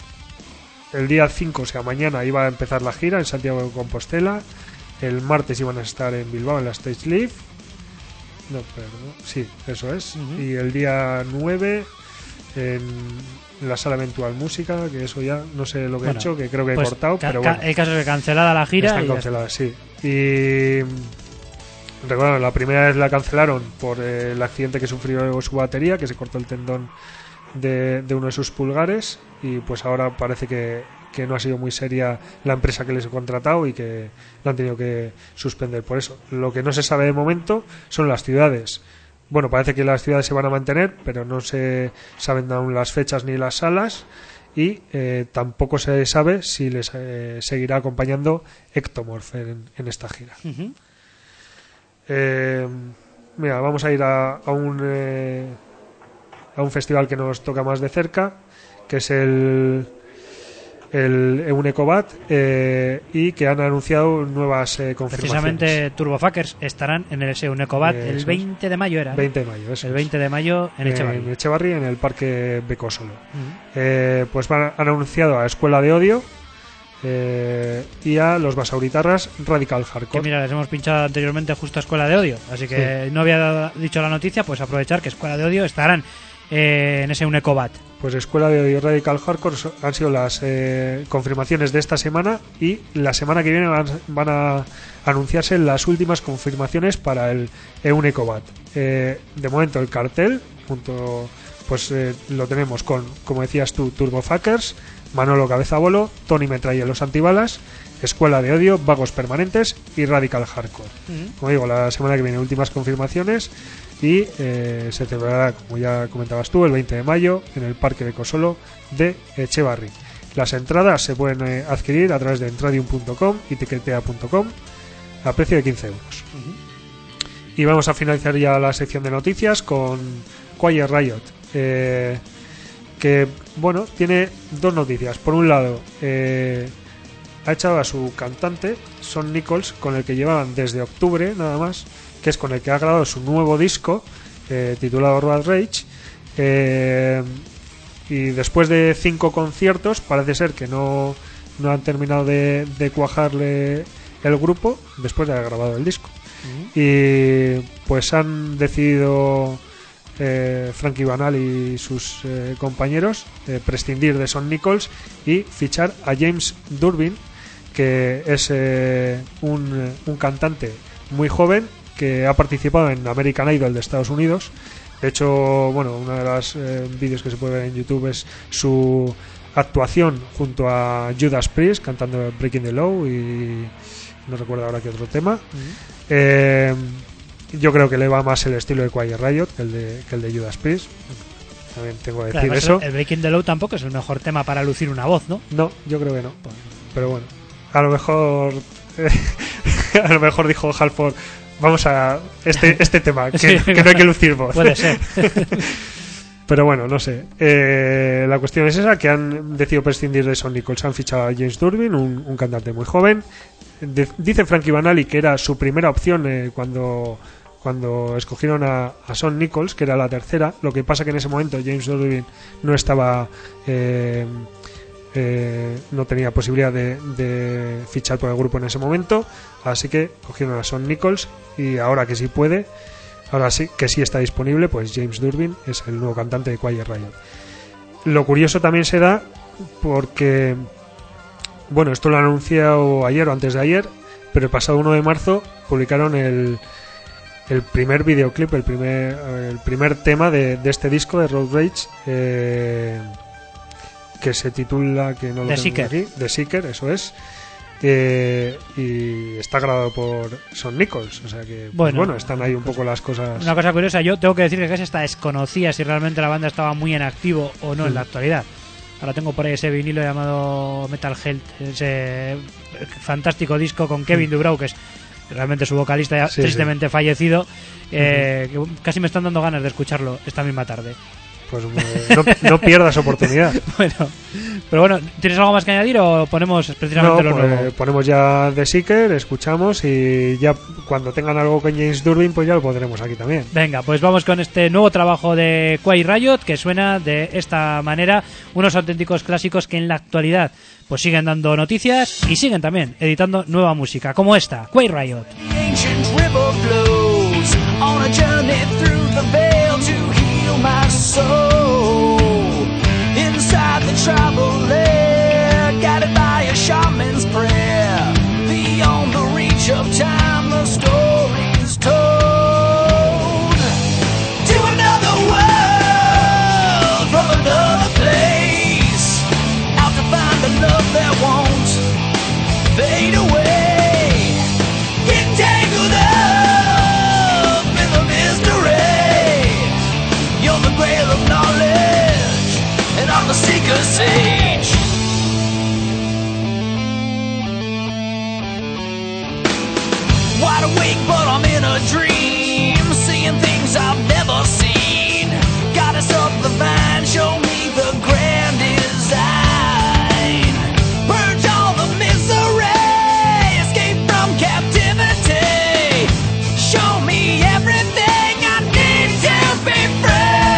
el día 5, o sea, mañana iba a empezar la gira en Santiago de Compostela. El martes iban a estar en Bilbao en la Stage Live. No, perdón. Sí, eso es. Y el día 9 en la Sala Eventual Música, que eso ya no sé lo que he hecho, que creo que he cortado, pero bueno. El caso es que cancelada la gira. Están canceladas, sí. Y recuerdo, la primera vez la cancelaron por el accidente que sufrió su batería, que se cortó el tendón de uno de sus pulgares, y pues ahora parece que no ha sido muy seria la empresa que les ha contratado y que la han tenido que suspender por eso. Lo que no se sabe de momento son las ciudades. Bueno, parece que las ciudades se van a mantener, pero no se saben aún las fechas ni las salas, y tampoco se sabe si les seguirá acompañando Ectomorph en esta gira. Mira, vamos a ir a un festival que nos toca más de cerca, que es el Eunecobat, y que han anunciado nuevas confirmaciones. Precisamente Turbofuckers estarán en el Eunecobat el 20 de mayo, ¿era? 20 de mayo, eso el 20 de mayo en Echevarri. En Echevarri, en el Parque Becosolo. Pues han anunciado a Escuela de Odio y a los basauritarras Radical Hardcore. Que mira, les hemos pinchado anteriormente justo a Escuela de Odio, así que no había dicho la noticia, pues aprovechar que Escuela de Odio estarán en ese Eunecobat. Pues Escuela de Odio y Radical Hardcore han sido las confirmaciones de esta semana, y la semana que viene van a anunciarse las últimas confirmaciones para el Eunecobat. De momento el cartel pues lo tenemos con, como decías tú, Turbofuckers, Manolo Cabezabolo, Tony Metralla y los Antibalas, Escuela de Odio, Vagos Permanentes y Radical Hardcore. Como digo, la semana que viene últimas confirmaciones, y se celebrará, como ya comentabas tú, el 20 de mayo en el Parque Becosolo de Echevarri. Las entradas se pueden adquirir a través de entradium.com y tiquetea.com a precio de 15 euros. Y vamos a finalizar ya la sección de noticias con Quiet Riot, que bueno, tiene dos noticias. Por un lado, ha echado a su cantante Shawn Nichols, con el que llevaban desde octubre nada más, que es con el que ha grabado su nuevo disco titulado Road Rage, y después de 5 conciertos parece ser que no han terminado de cuajarle el grupo después de haber grabado el disco. Y pues han decidido Frankie Banal y sus compañeros prescindir de Shawn Nichols y fichar a James Durbin, que es un cantante muy joven que ha participado en American Idol de Estados Unidos. De hecho, bueno, uno de los vídeos que se puede ver en YouTube es su actuación junto a Judas Priest cantando Breaking the Law y no recuerdo ahora qué otro tema. Yo creo que le va más el estilo de Quiet Riot que el de Judas Priest. También tengo que decir eso. El Breaking the Law tampoco es el mejor tema para lucir una voz, ¿no? No, yo creo que no. Pero bueno, a lo mejor dijo Halford, vamos a este tema, que no hay que lucir voz. Puede ser. Pero bueno, no sé. La cuestión es esa, que han decidido prescindir de Shawn Nichols. Han fichado a James Durbin, un cantante muy joven. Dice Frankie Banali que era su primera opción cuando escogieron a Shawn Nichols, que era la tercera. Lo que pasa que en ese momento James Durbin no estaba... no tenía posibilidad de fichar por el grupo en ese momento, así que cogieron a Shawn Nichols, y ahora que sí puede, ahora sí que sí está disponible, pues James Durbin es el nuevo cantante de Quiet Riot. Lo curioso también se da porque, bueno, esto lo han anunciado ayer o antes de ayer, pero el pasado 1 de marzo publicaron el primer videoclip, el primer tema de este disco de Road Rage, que se titula, que no lo tengo aquí, The Seeker, eso es, y está grabado por Shawn Nichols, o sea que pues bueno, están ahí un poco las cosas. Una cosa curiosa, yo tengo que decir que casi hasta desconocía si realmente la banda estaba muy en activo o no en la actualidad. Ahora tengo por ahí ese vinilo llamado Metal Health, ese fantástico disco con Kevin Dubrau, que es realmente su vocalista ya tristemente fallecido, que casi me están dando ganas de escucharlo esta misma tarde. pues no pierdas oportunidad. Bueno, pero bueno, ¿tienes algo más que añadir o ponemos precisamente lo nuevo? Ponemos ya The Seeker, escuchamos y ya cuando tengan algo con James Durbin pues ya lo pondremos aquí también. Venga, pues vamos con este nuevo trabajo de Quiet Riot que suena de esta manera, unos auténticos clásicos que en la actualidad pues siguen dando noticias y siguen también editando nueva música, como esta, Quiet Riot. On a journey through the veil to heal my soul. Inside the tribal lair, guided by a shaman's prayer. Beyond the reach of time, the story's told. To another world, from another place. Out to find a love that won't fade away. Get tangled up. Grail of knowledge, and I'm the seeker's sage. Wide awake, but I'm in a dream, seeing things I've never seen. Goddess of the vine, show me the grand design. Purge all the misery, escape from captivity. Show me everything I need to be free.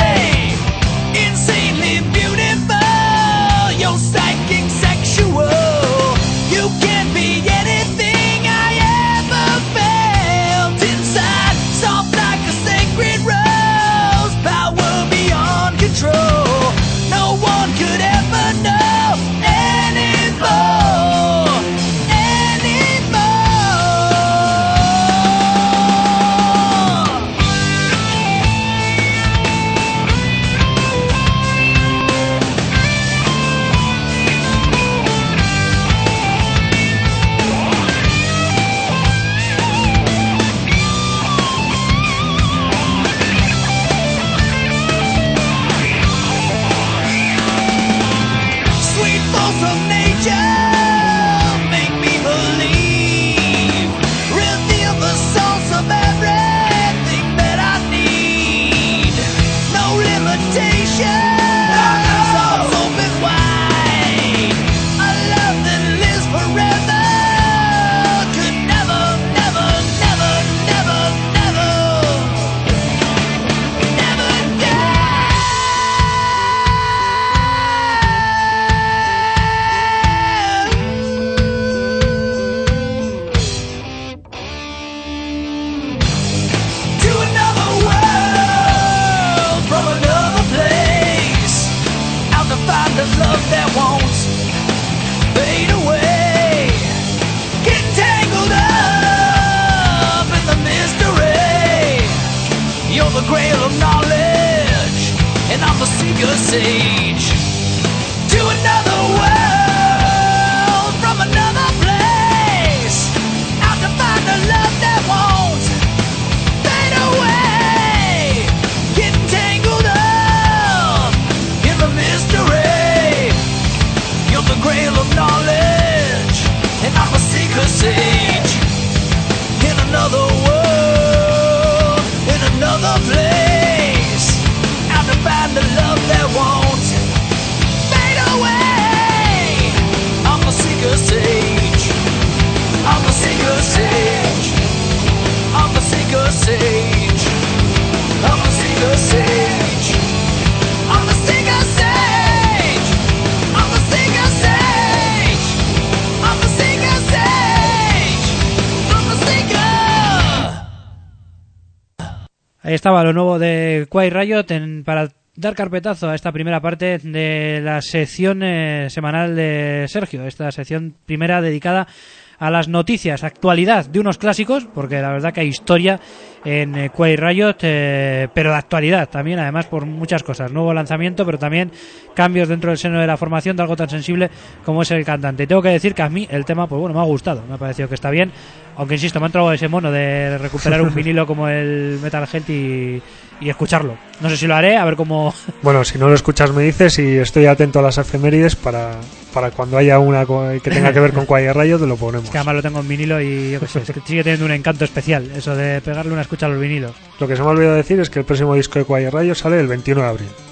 Psychic sexual, you can be anything I ever felt inside, soft like a sacred rose, power beyond control. No one could ever know anymore, anymore. Ahí estaba lo nuevo de Quiet Riot para dar carpetazo a esta primera parte de la sección semanal de Sergio, esta sección primera dedicada a las noticias, actualidad de unos clásicos, porque la verdad que hay historia en Quiet Riot, pero de actualidad también, además por muchas cosas, nuevo lanzamiento, pero también cambios dentro del seno de la formación de algo tan sensible como es el cantante. Y tengo que decir que a mí el tema, pues bueno, me ha gustado, me ha parecido que está bien, aunque insisto, me ha entrado ese mono de recuperar un vinilo como el Metal Health y escucharlo. No sé si lo haré, a ver cómo... Bueno, si no lo escuchas me dices y estoy atento a las efemérides para cuando haya una que tenga que ver con Quiet Riot te lo ponemos. Es que además lo tengo en vinilo y yo qué sé, es que sigue teniendo un encanto especial eso de pegarle una escucha a los vinilos. Lo que se me ha olvidado decir es que el próximo disco de Quiet Riot sale el 21 de abril.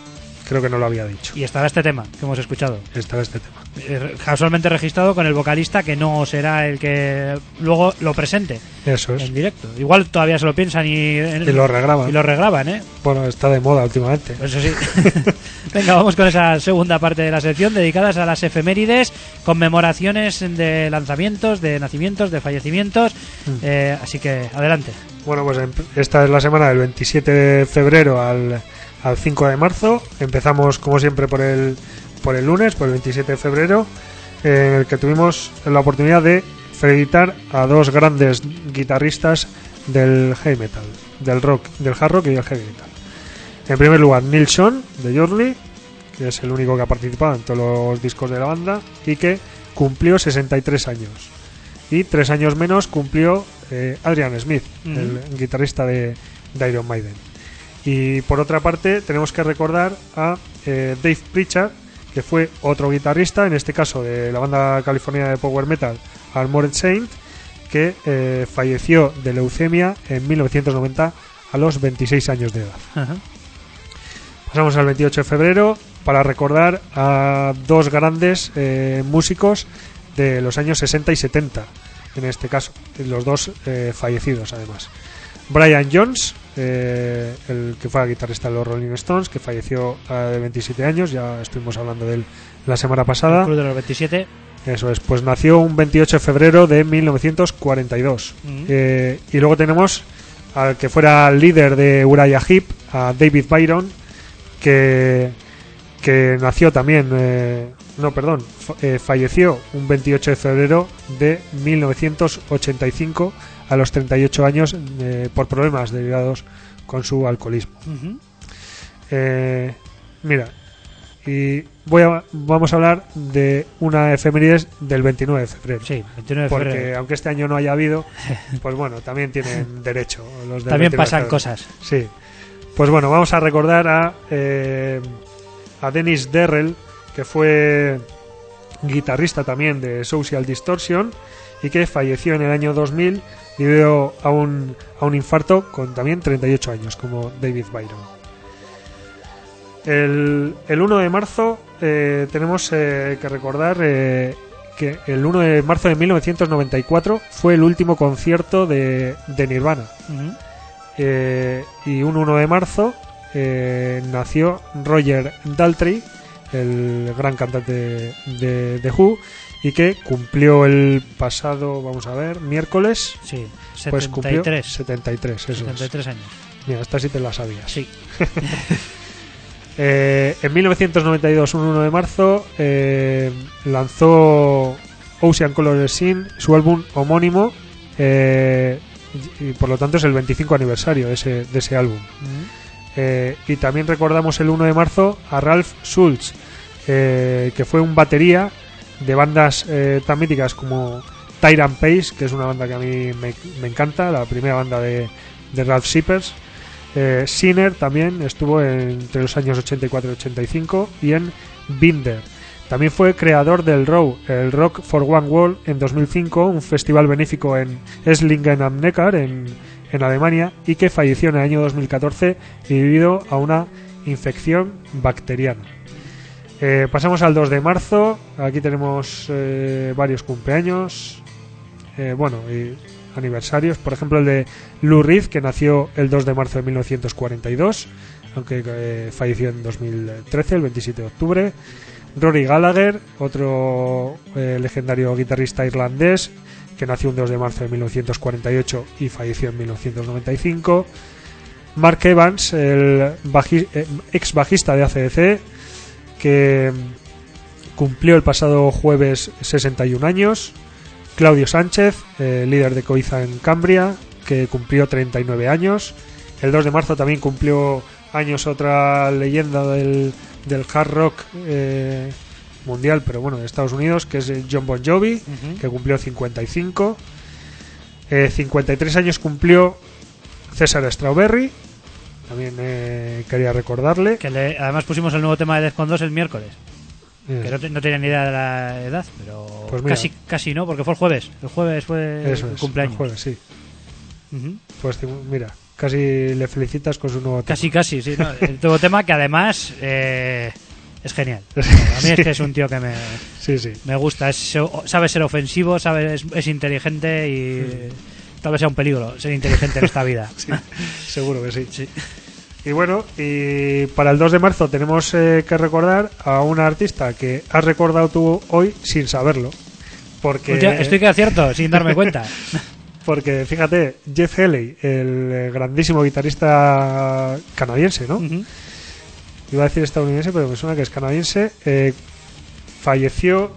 creo que no lo había dicho. Y estará este tema que hemos escuchado. Estará este tema. Casualmente registrado con el vocalista que no será el que luego lo presente. Eso es. En directo. Igual todavía se lo piensan y lo regraban. Y lo regraban, ¿eh? Bueno, está de moda últimamente. Eso sí. Venga, vamos con esa segunda parte de la sección dedicadas a las efemérides, conmemoraciones de lanzamientos, de nacimientos, de fallecimientos. Así que adelante. Bueno, pues esta es la semana del 27 de febrero al 5 de marzo. Empezamos, como siempre, por el lunes, por el 27 de febrero, en el que tuvimos la oportunidad de felicitar a dos grandes guitarristas del heavy metal, del rock, del hard rock y del heavy metal. En primer lugar, Neil Schon, de Journey, que es el único que ha participado en todos los discos de la banda y que cumplió 63 años. Y 3 años menos cumplió Adrian Smith, el guitarrista de Iron Maiden. Y por otra parte tenemos que recordar a Dave Pritchard, que fue otro guitarrista, en este caso de la banda californiana de power metal Armored Saint, que falleció de leucemia en 1990 a los 26 años de edad. Ajá. Pasamos al 28 de febrero para recordar a dos grandes músicos de los años 60 y 70, en este caso, los dos fallecidos además. Brian Jones, el que fue guitarrista de los Rolling Stones, que falleció de 27 años, ya estuvimos hablando de él la semana pasada. El club de los 27. Eso es, pues nació un 28 de febrero de 1942. Y luego tenemos al que fuera líder de Uriah Heep, a David Byron, que nació también, falleció un 28 de febrero de 1985 a los 38 años por problemas derivados con su alcoholismo. Mira, y vamos a hablar de una efemérides del 29 de febrero. Sí, 29 de febrero. Porque aunque este año no haya habido, pues bueno, también tienen derecho. Los del también 29 pasan de febrero. cosas. Sí. Pues bueno, vamos a recordar a Dennis Darrell, que fue guitarrista también de Social Distortion y que falleció en el año 2000 debido a un infarto con también 38 años, como David Byron. El 1 de marzo tenemos que recordar que el 1 de marzo de 1994 fue el último concierto de Nirvana. Y un 1 de marzo nació Roger Daltrey, el gran cantante de The Who, y que cumplió el pasado, vamos a ver, miércoles. Sí, 73. Pues cumplió 73, eso 73 años. Mira, esta sí te la sabías. Sí. En 1992, un 1 de marzo, lanzó Ocean Color Scene, su álbum homónimo, y por lo tanto es el 25 aniversario de ese álbum. Y también recordamos el 1 de marzo a Ralph Schultz, que fue un batería de bandas tan míticas como Tyrant Pace, que es una banda que a mí me encanta, la primera banda de Ralph Shippers. Sinner también estuvo entre los años 84 y 85, y en Binder. También fue creador del ROW, el Rock for One World, en 2005, un festival benéfico en Esslingen am Neckar, en Alemania, y que falleció en el año 2014 debido a una infección bacteriana. Pasamos al 2 de marzo. Aquí tenemos varios cumpleaños, y aniversarios. Por ejemplo, el de Lou Reed, que nació el 2 de marzo de 1942, aunque falleció en 2013, el 27 de octubre. Rory Gallagher, otro legendario guitarrista irlandés, que nació un 2 de marzo de 1948 y falleció en 1995. Mark Evans, el ex bajista de AC/DC, que cumplió el pasado jueves 61 años. Claudio Sánchez, líder de Coiza en Cambria, que cumplió 39 años. El 2 de marzo también cumplió años otra leyenda del hard rock mundial, pero bueno, de Estados Unidos, que es John Bon Jovi, que cumplió 55. 53 años cumplió César Strawberry, también quería recordarle. Que además pusimos el nuevo tema de Defcon 2 el miércoles. Que no tenía ni idea de la edad, pero pues casi no, porque fue el jueves. El jueves fue eso el es, cumpleaños. El jueves, sí. Pues mira, Casi le felicitas con su nuevo tema. Casi, sí. ¿no? El nuevo tema que además es genial. A mí es que es un tío que me gusta. Sabe ser ofensivo, es inteligente y tal vez sea un peligro ser inteligente en esta vida. Sí, seguro que sí. Y bueno, y para el 2 de marzo tenemos que recordar a una artista que has recordado tú hoy sin saberlo. Porque estoy que acierto, sin darme cuenta. Porque fíjate, Jeff Healey, el grandísimo guitarrista canadiense, ¿no? Uh-huh. Iba a decir estadounidense, pero me suena que es canadiense. Falleció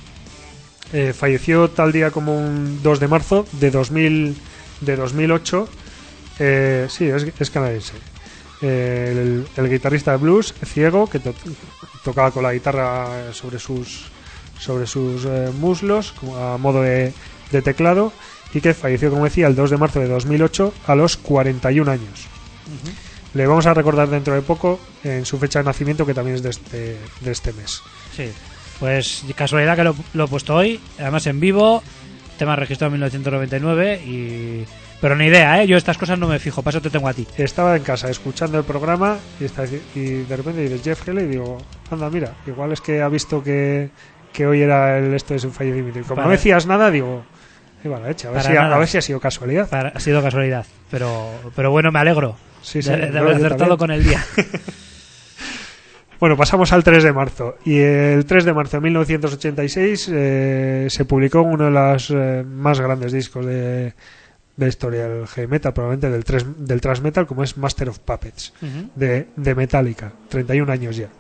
tal día como un 2 de marzo de 2008. Sí, es canadiense. El guitarrista de blues, ciego, que tocaba con la guitarra sobre sus muslos, como a modo de teclado, y que falleció, como decía, el 2 de marzo de 2008 a los 41 años. Uh-huh. Le vamos a recordar dentro de poco en su fecha de nacimiento, que también es de este mes. Sí, pues casualidad que lo he puesto hoy, además en vivo, tema registrado en 1999 pero ni idea, yo estas cosas no me fijo, para eso te tengo a ti. Estaba en casa escuchando el programa y de repente dices Jeff Healey y digo, anda, mira, igual es que ha visto que hoy era esto de su fallecimiento. Y como no decías nada, digo, va la hecha, a ver si ha sido casualidad. Ha sido casualidad, pero bueno, me alegro de haber acertado con el día. Bueno, pasamos al 3 de marzo. Y el 3 de marzo de 1986 se publicó uno de los más grandes discos de la historia del heavy metal, probablemente del thrash metal, como es Master of Puppets, uh-huh, de Metallica, 31 años ya.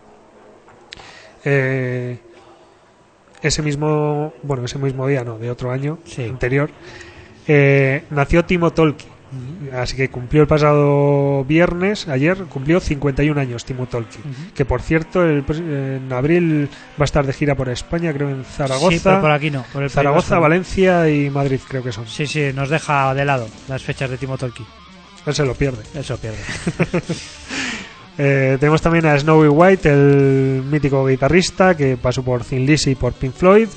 Ese mismo día, no, de otro año anterior, nació Timo Tolkki. Uh-huh. Así que cumplió el pasado viernes, ayer, cumplió 51 años Timo Tolkki. Uh-huh. Que por cierto, en abril va a estar de gira por España, creo en Zaragoza. Sí, pero por aquí no. Por el Zaragoza, Valencia y Madrid, creo que son. Sí, nos deja de lado las fechas de Timo Tolkki. Él se lo pierde. Tenemos también a Snowy White, el mítico guitarrista que pasó por Thin Lizzy y por Pink Floyd,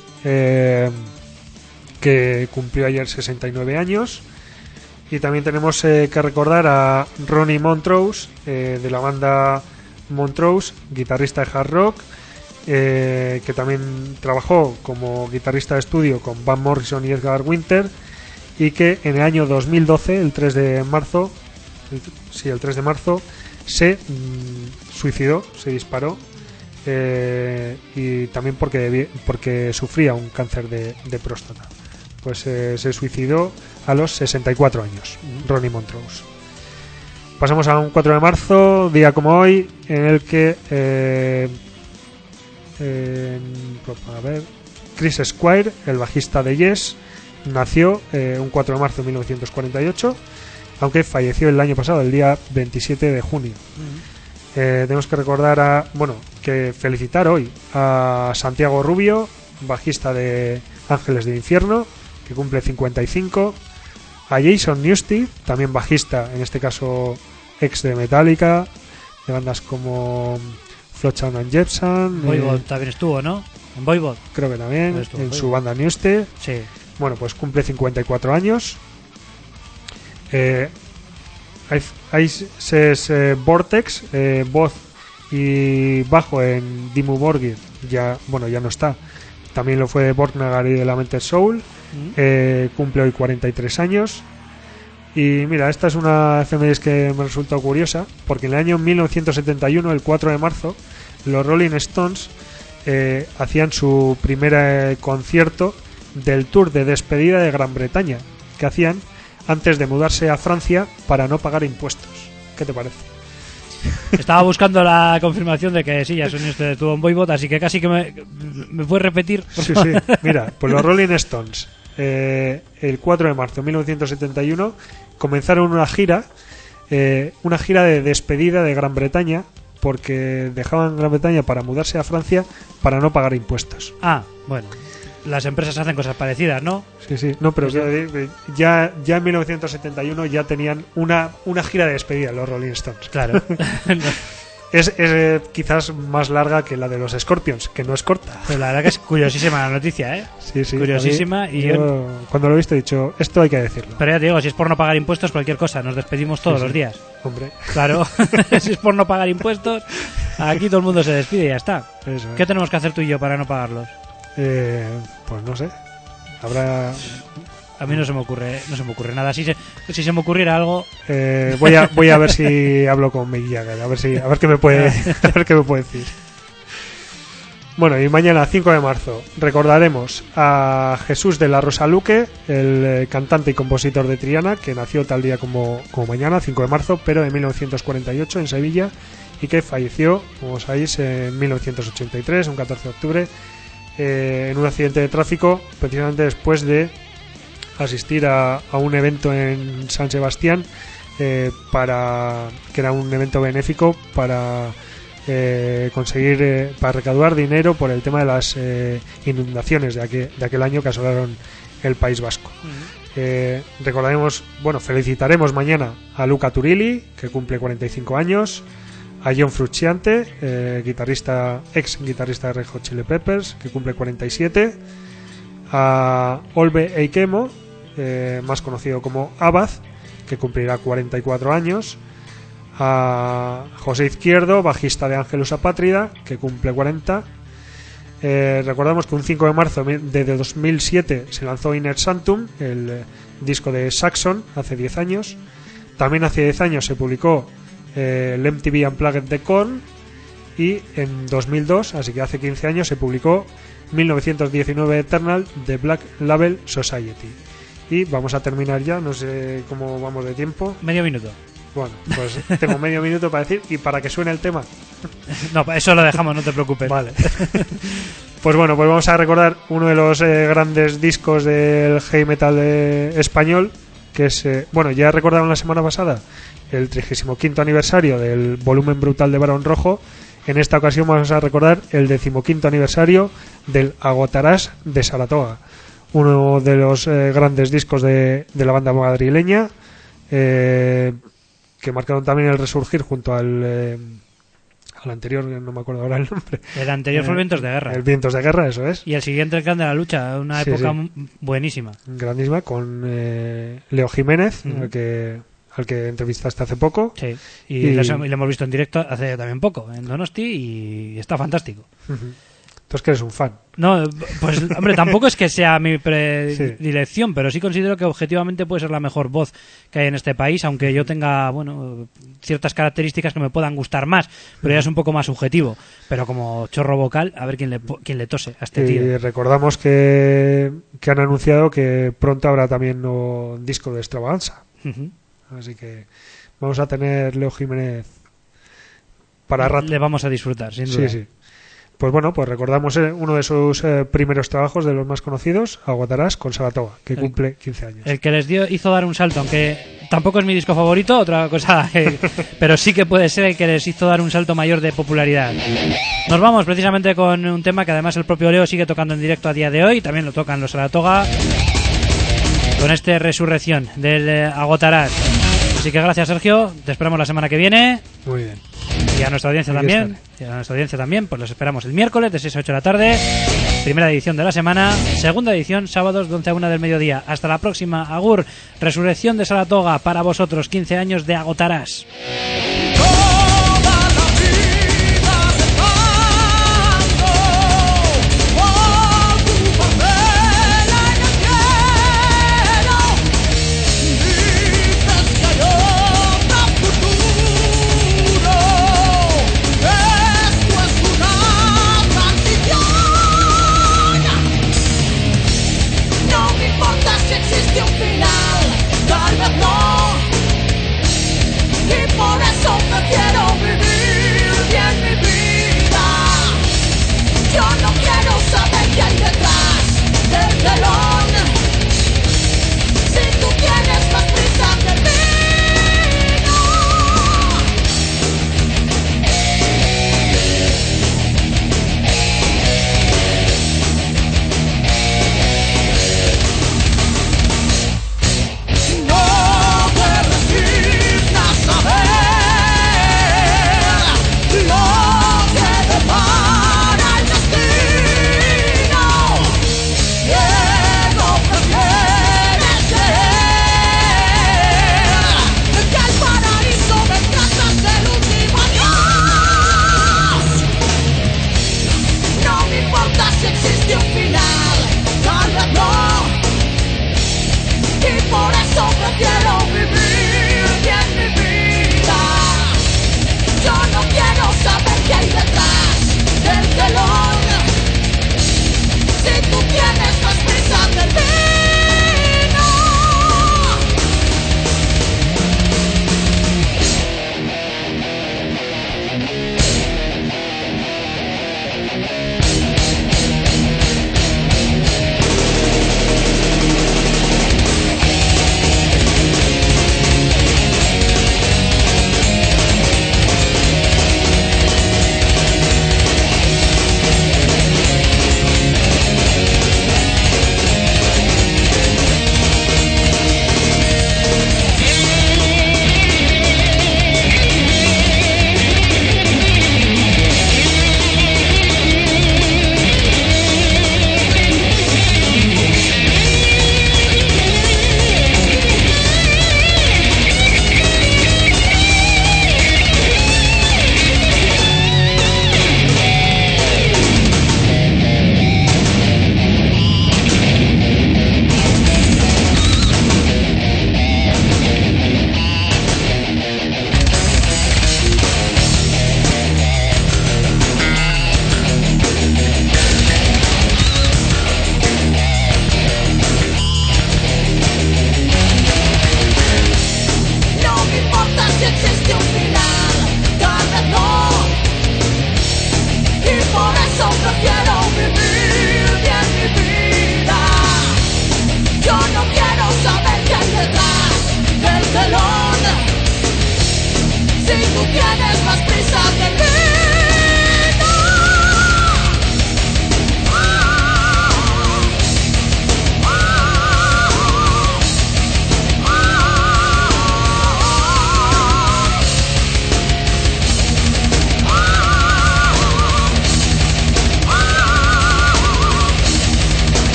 que cumplió ayer 69 años. Y también tenemos que recordar a Ronnie Montrose, de la banda Montrose, guitarrista de hard rock, que también trabajó como guitarrista de estudio con Van Morrison y Edgar Winter, y que en el año 2012, el 3 de marzo, se suicidó, se disparó, y también porque sufría un cáncer de próstata. Pues se suicidó a los 64 años, Ronnie Montrose. Pasamos a un 4 de marzo, día como hoy, en el que Chris Squire, el bajista de Yes, nació un 4 de marzo de 1948, aunque falleció el año pasado, el día 27 de junio. Tenemos que recordar felicitar hoy a Santiago Rubio, bajista de Ángeles del Infierno, que cumple 55, a Jason Newsted, también bajista, en este caso ex de Metallica, de bandas como Flotsam and Jetsam. Voivod también estuvo, ¿no? En Voivod. Creo que también, en su banda Newsted. Sí. Bueno, pues cumple 54 años. Vortex, voz y bajo en Dimmu Borgir, ya no está. También lo fue Borknagar y de Lamented Soul. Cumple hoy 43 años. Y mira, esta es una efeméride que me resulta curiosa, porque en el año 1971, el 4 de marzo, los Rolling Stones hacían su primer concierto del tour de despedida de Gran Bretaña, que hacían antes de mudarse a Francia para no pagar impuestos. ¿Qué te parece? Estaba buscando la confirmación de que sí, ya son estuvo en Voivod, así que casi que me puedes repetir. Sí, mira, pues los Rolling Stones el 4 de marzo de 1971 comenzaron una gira de despedida de Gran Bretaña, porque dejaban Gran Bretaña para mudarse a Francia para no pagar impuestos. Bueno, las empresas hacen cosas parecidas, ¿no? Sí, no, pero ya en 1971 ya tenían una gira de despedida los Rolling Stones. Claro. es quizás más larga que la de los Scorpions, que no es corta. Pues la verdad que es curiosísima la noticia, ¿eh? Sí, sí. Curiosísima. Yo, cuando lo he visto he dicho, esto hay que decirlo. Pero ya te digo, si es por no pagar impuestos, cualquier cosa, nos despedimos todos los días. Hombre. Claro, si es por no pagar impuestos, aquí todo el mundo se despide y ya está. Eso. ¿Qué tenemos que hacer tú y yo para no pagarlos? Pues no sé. Habrá... A mí no se me ocurre nada. Si se me ocurriera algo... voy a ver si hablo con Mick Jagger, a ver qué me puede decir. Bueno, y mañana, 5 de marzo, recordaremos a Jesús de la Rosaluque, el cantante y compositor de Triana, que nació tal día como mañana, 5 de marzo, pero en 1948 en Sevilla, y que falleció, como sabéis, en 1983, un 14 de octubre, en un accidente de tráfico, precisamente después de asistir a un evento en San Sebastián, que era un evento benéfico para conseguir para recaudar dinero por el tema de las inundaciones de aquel año que asolaron el País Vasco. Recordaremos, felicitaremos mañana a Luca Turilli, que cumple 45 años, a John Frusciante, ex guitarrista de Red Hot Chili Peppers, que cumple 47, a Olve Eikemo, más conocido como Abad, que cumplirá 44 años, a José Izquierdo, bajista de Ángelus Apátrida, que cumple 40. Recordamos que un 5 de marzo de 2007 se lanzó Inner Sanctum, el disco de Saxon, hace 10 años. También hace 10 años se publicó el MTV Unplugged de Korn, y en 2002, así que hace 15 años, se publicó 1919 Eternal de Black Label Society. Y vamos a terminar ya, no sé cómo vamos de tiempo. Medio minuto. Bueno, pues tengo medio minuto para decir y para que suene el tema. No, eso lo dejamos, no te preocupes. Vale. Pues bueno, pues vamos a recordar uno de los grandes discos del heavy metal español, que es, ya recordaron la semana pasada el 35º aniversario del volumen brutal de Barón Rojo. En esta ocasión vamos a recordar el 15º aniversario del Agotarás de Saratoga, uno de los grandes discos de la banda madrileña, que marcaron también el resurgir junto al anterior, no me acuerdo ahora el nombre. El anterior fue el Vientos de Guerra. El Vientos de Guerra, eso es. Y el siguiente, el Clan de la Lucha, una época buenísima. Grandísima, con Leo Jiménez, al que entrevistaste hace poco. Sí, y lo hemos visto en directo hace también poco, en Donosti, y está fantástico. Tú es que eres un fan. No, pues hombre, tampoco es que sea mi predilección, pero sí considero que objetivamente puede ser la mejor voz que hay en este país, aunque yo tenga, ciertas características que me puedan gustar más, pero ya es un poco más subjetivo. Pero como chorro vocal, a ver quién le tose a este tío. Y recordamos que han anunciado que pronto habrá también un disco de Extravaganza. Así que vamos a tener Leo Jiménez para rato. Le vamos a disfrutar, sin duda. Sí. Pues bueno, pues recordamos uno de sus primeros trabajos, de los más conocidos, Aguatarás con Saratoga, que cumple 15 años. El que les hizo dar un salto, aunque tampoco es mi disco favorito, otra cosa, pero sí que puede ser el que les hizo dar un salto mayor de popularidad. Nos vamos precisamente con un tema que además el propio Leo sigue tocando en directo a día de hoy, también lo tocan los Saratoga, con este Resurrección del Agotarás. Así que gracias, Sergio, te esperamos la semana que viene. Muy bien. Y a nuestra audiencia también, pues los esperamos el miércoles de 6 a 8 de la tarde, primera edición de la semana, segunda edición sábados de 11 a 1 del mediodía. Hasta la próxima, agur. Resurrección de Saratoga para vosotros, 15 años de Agotarás.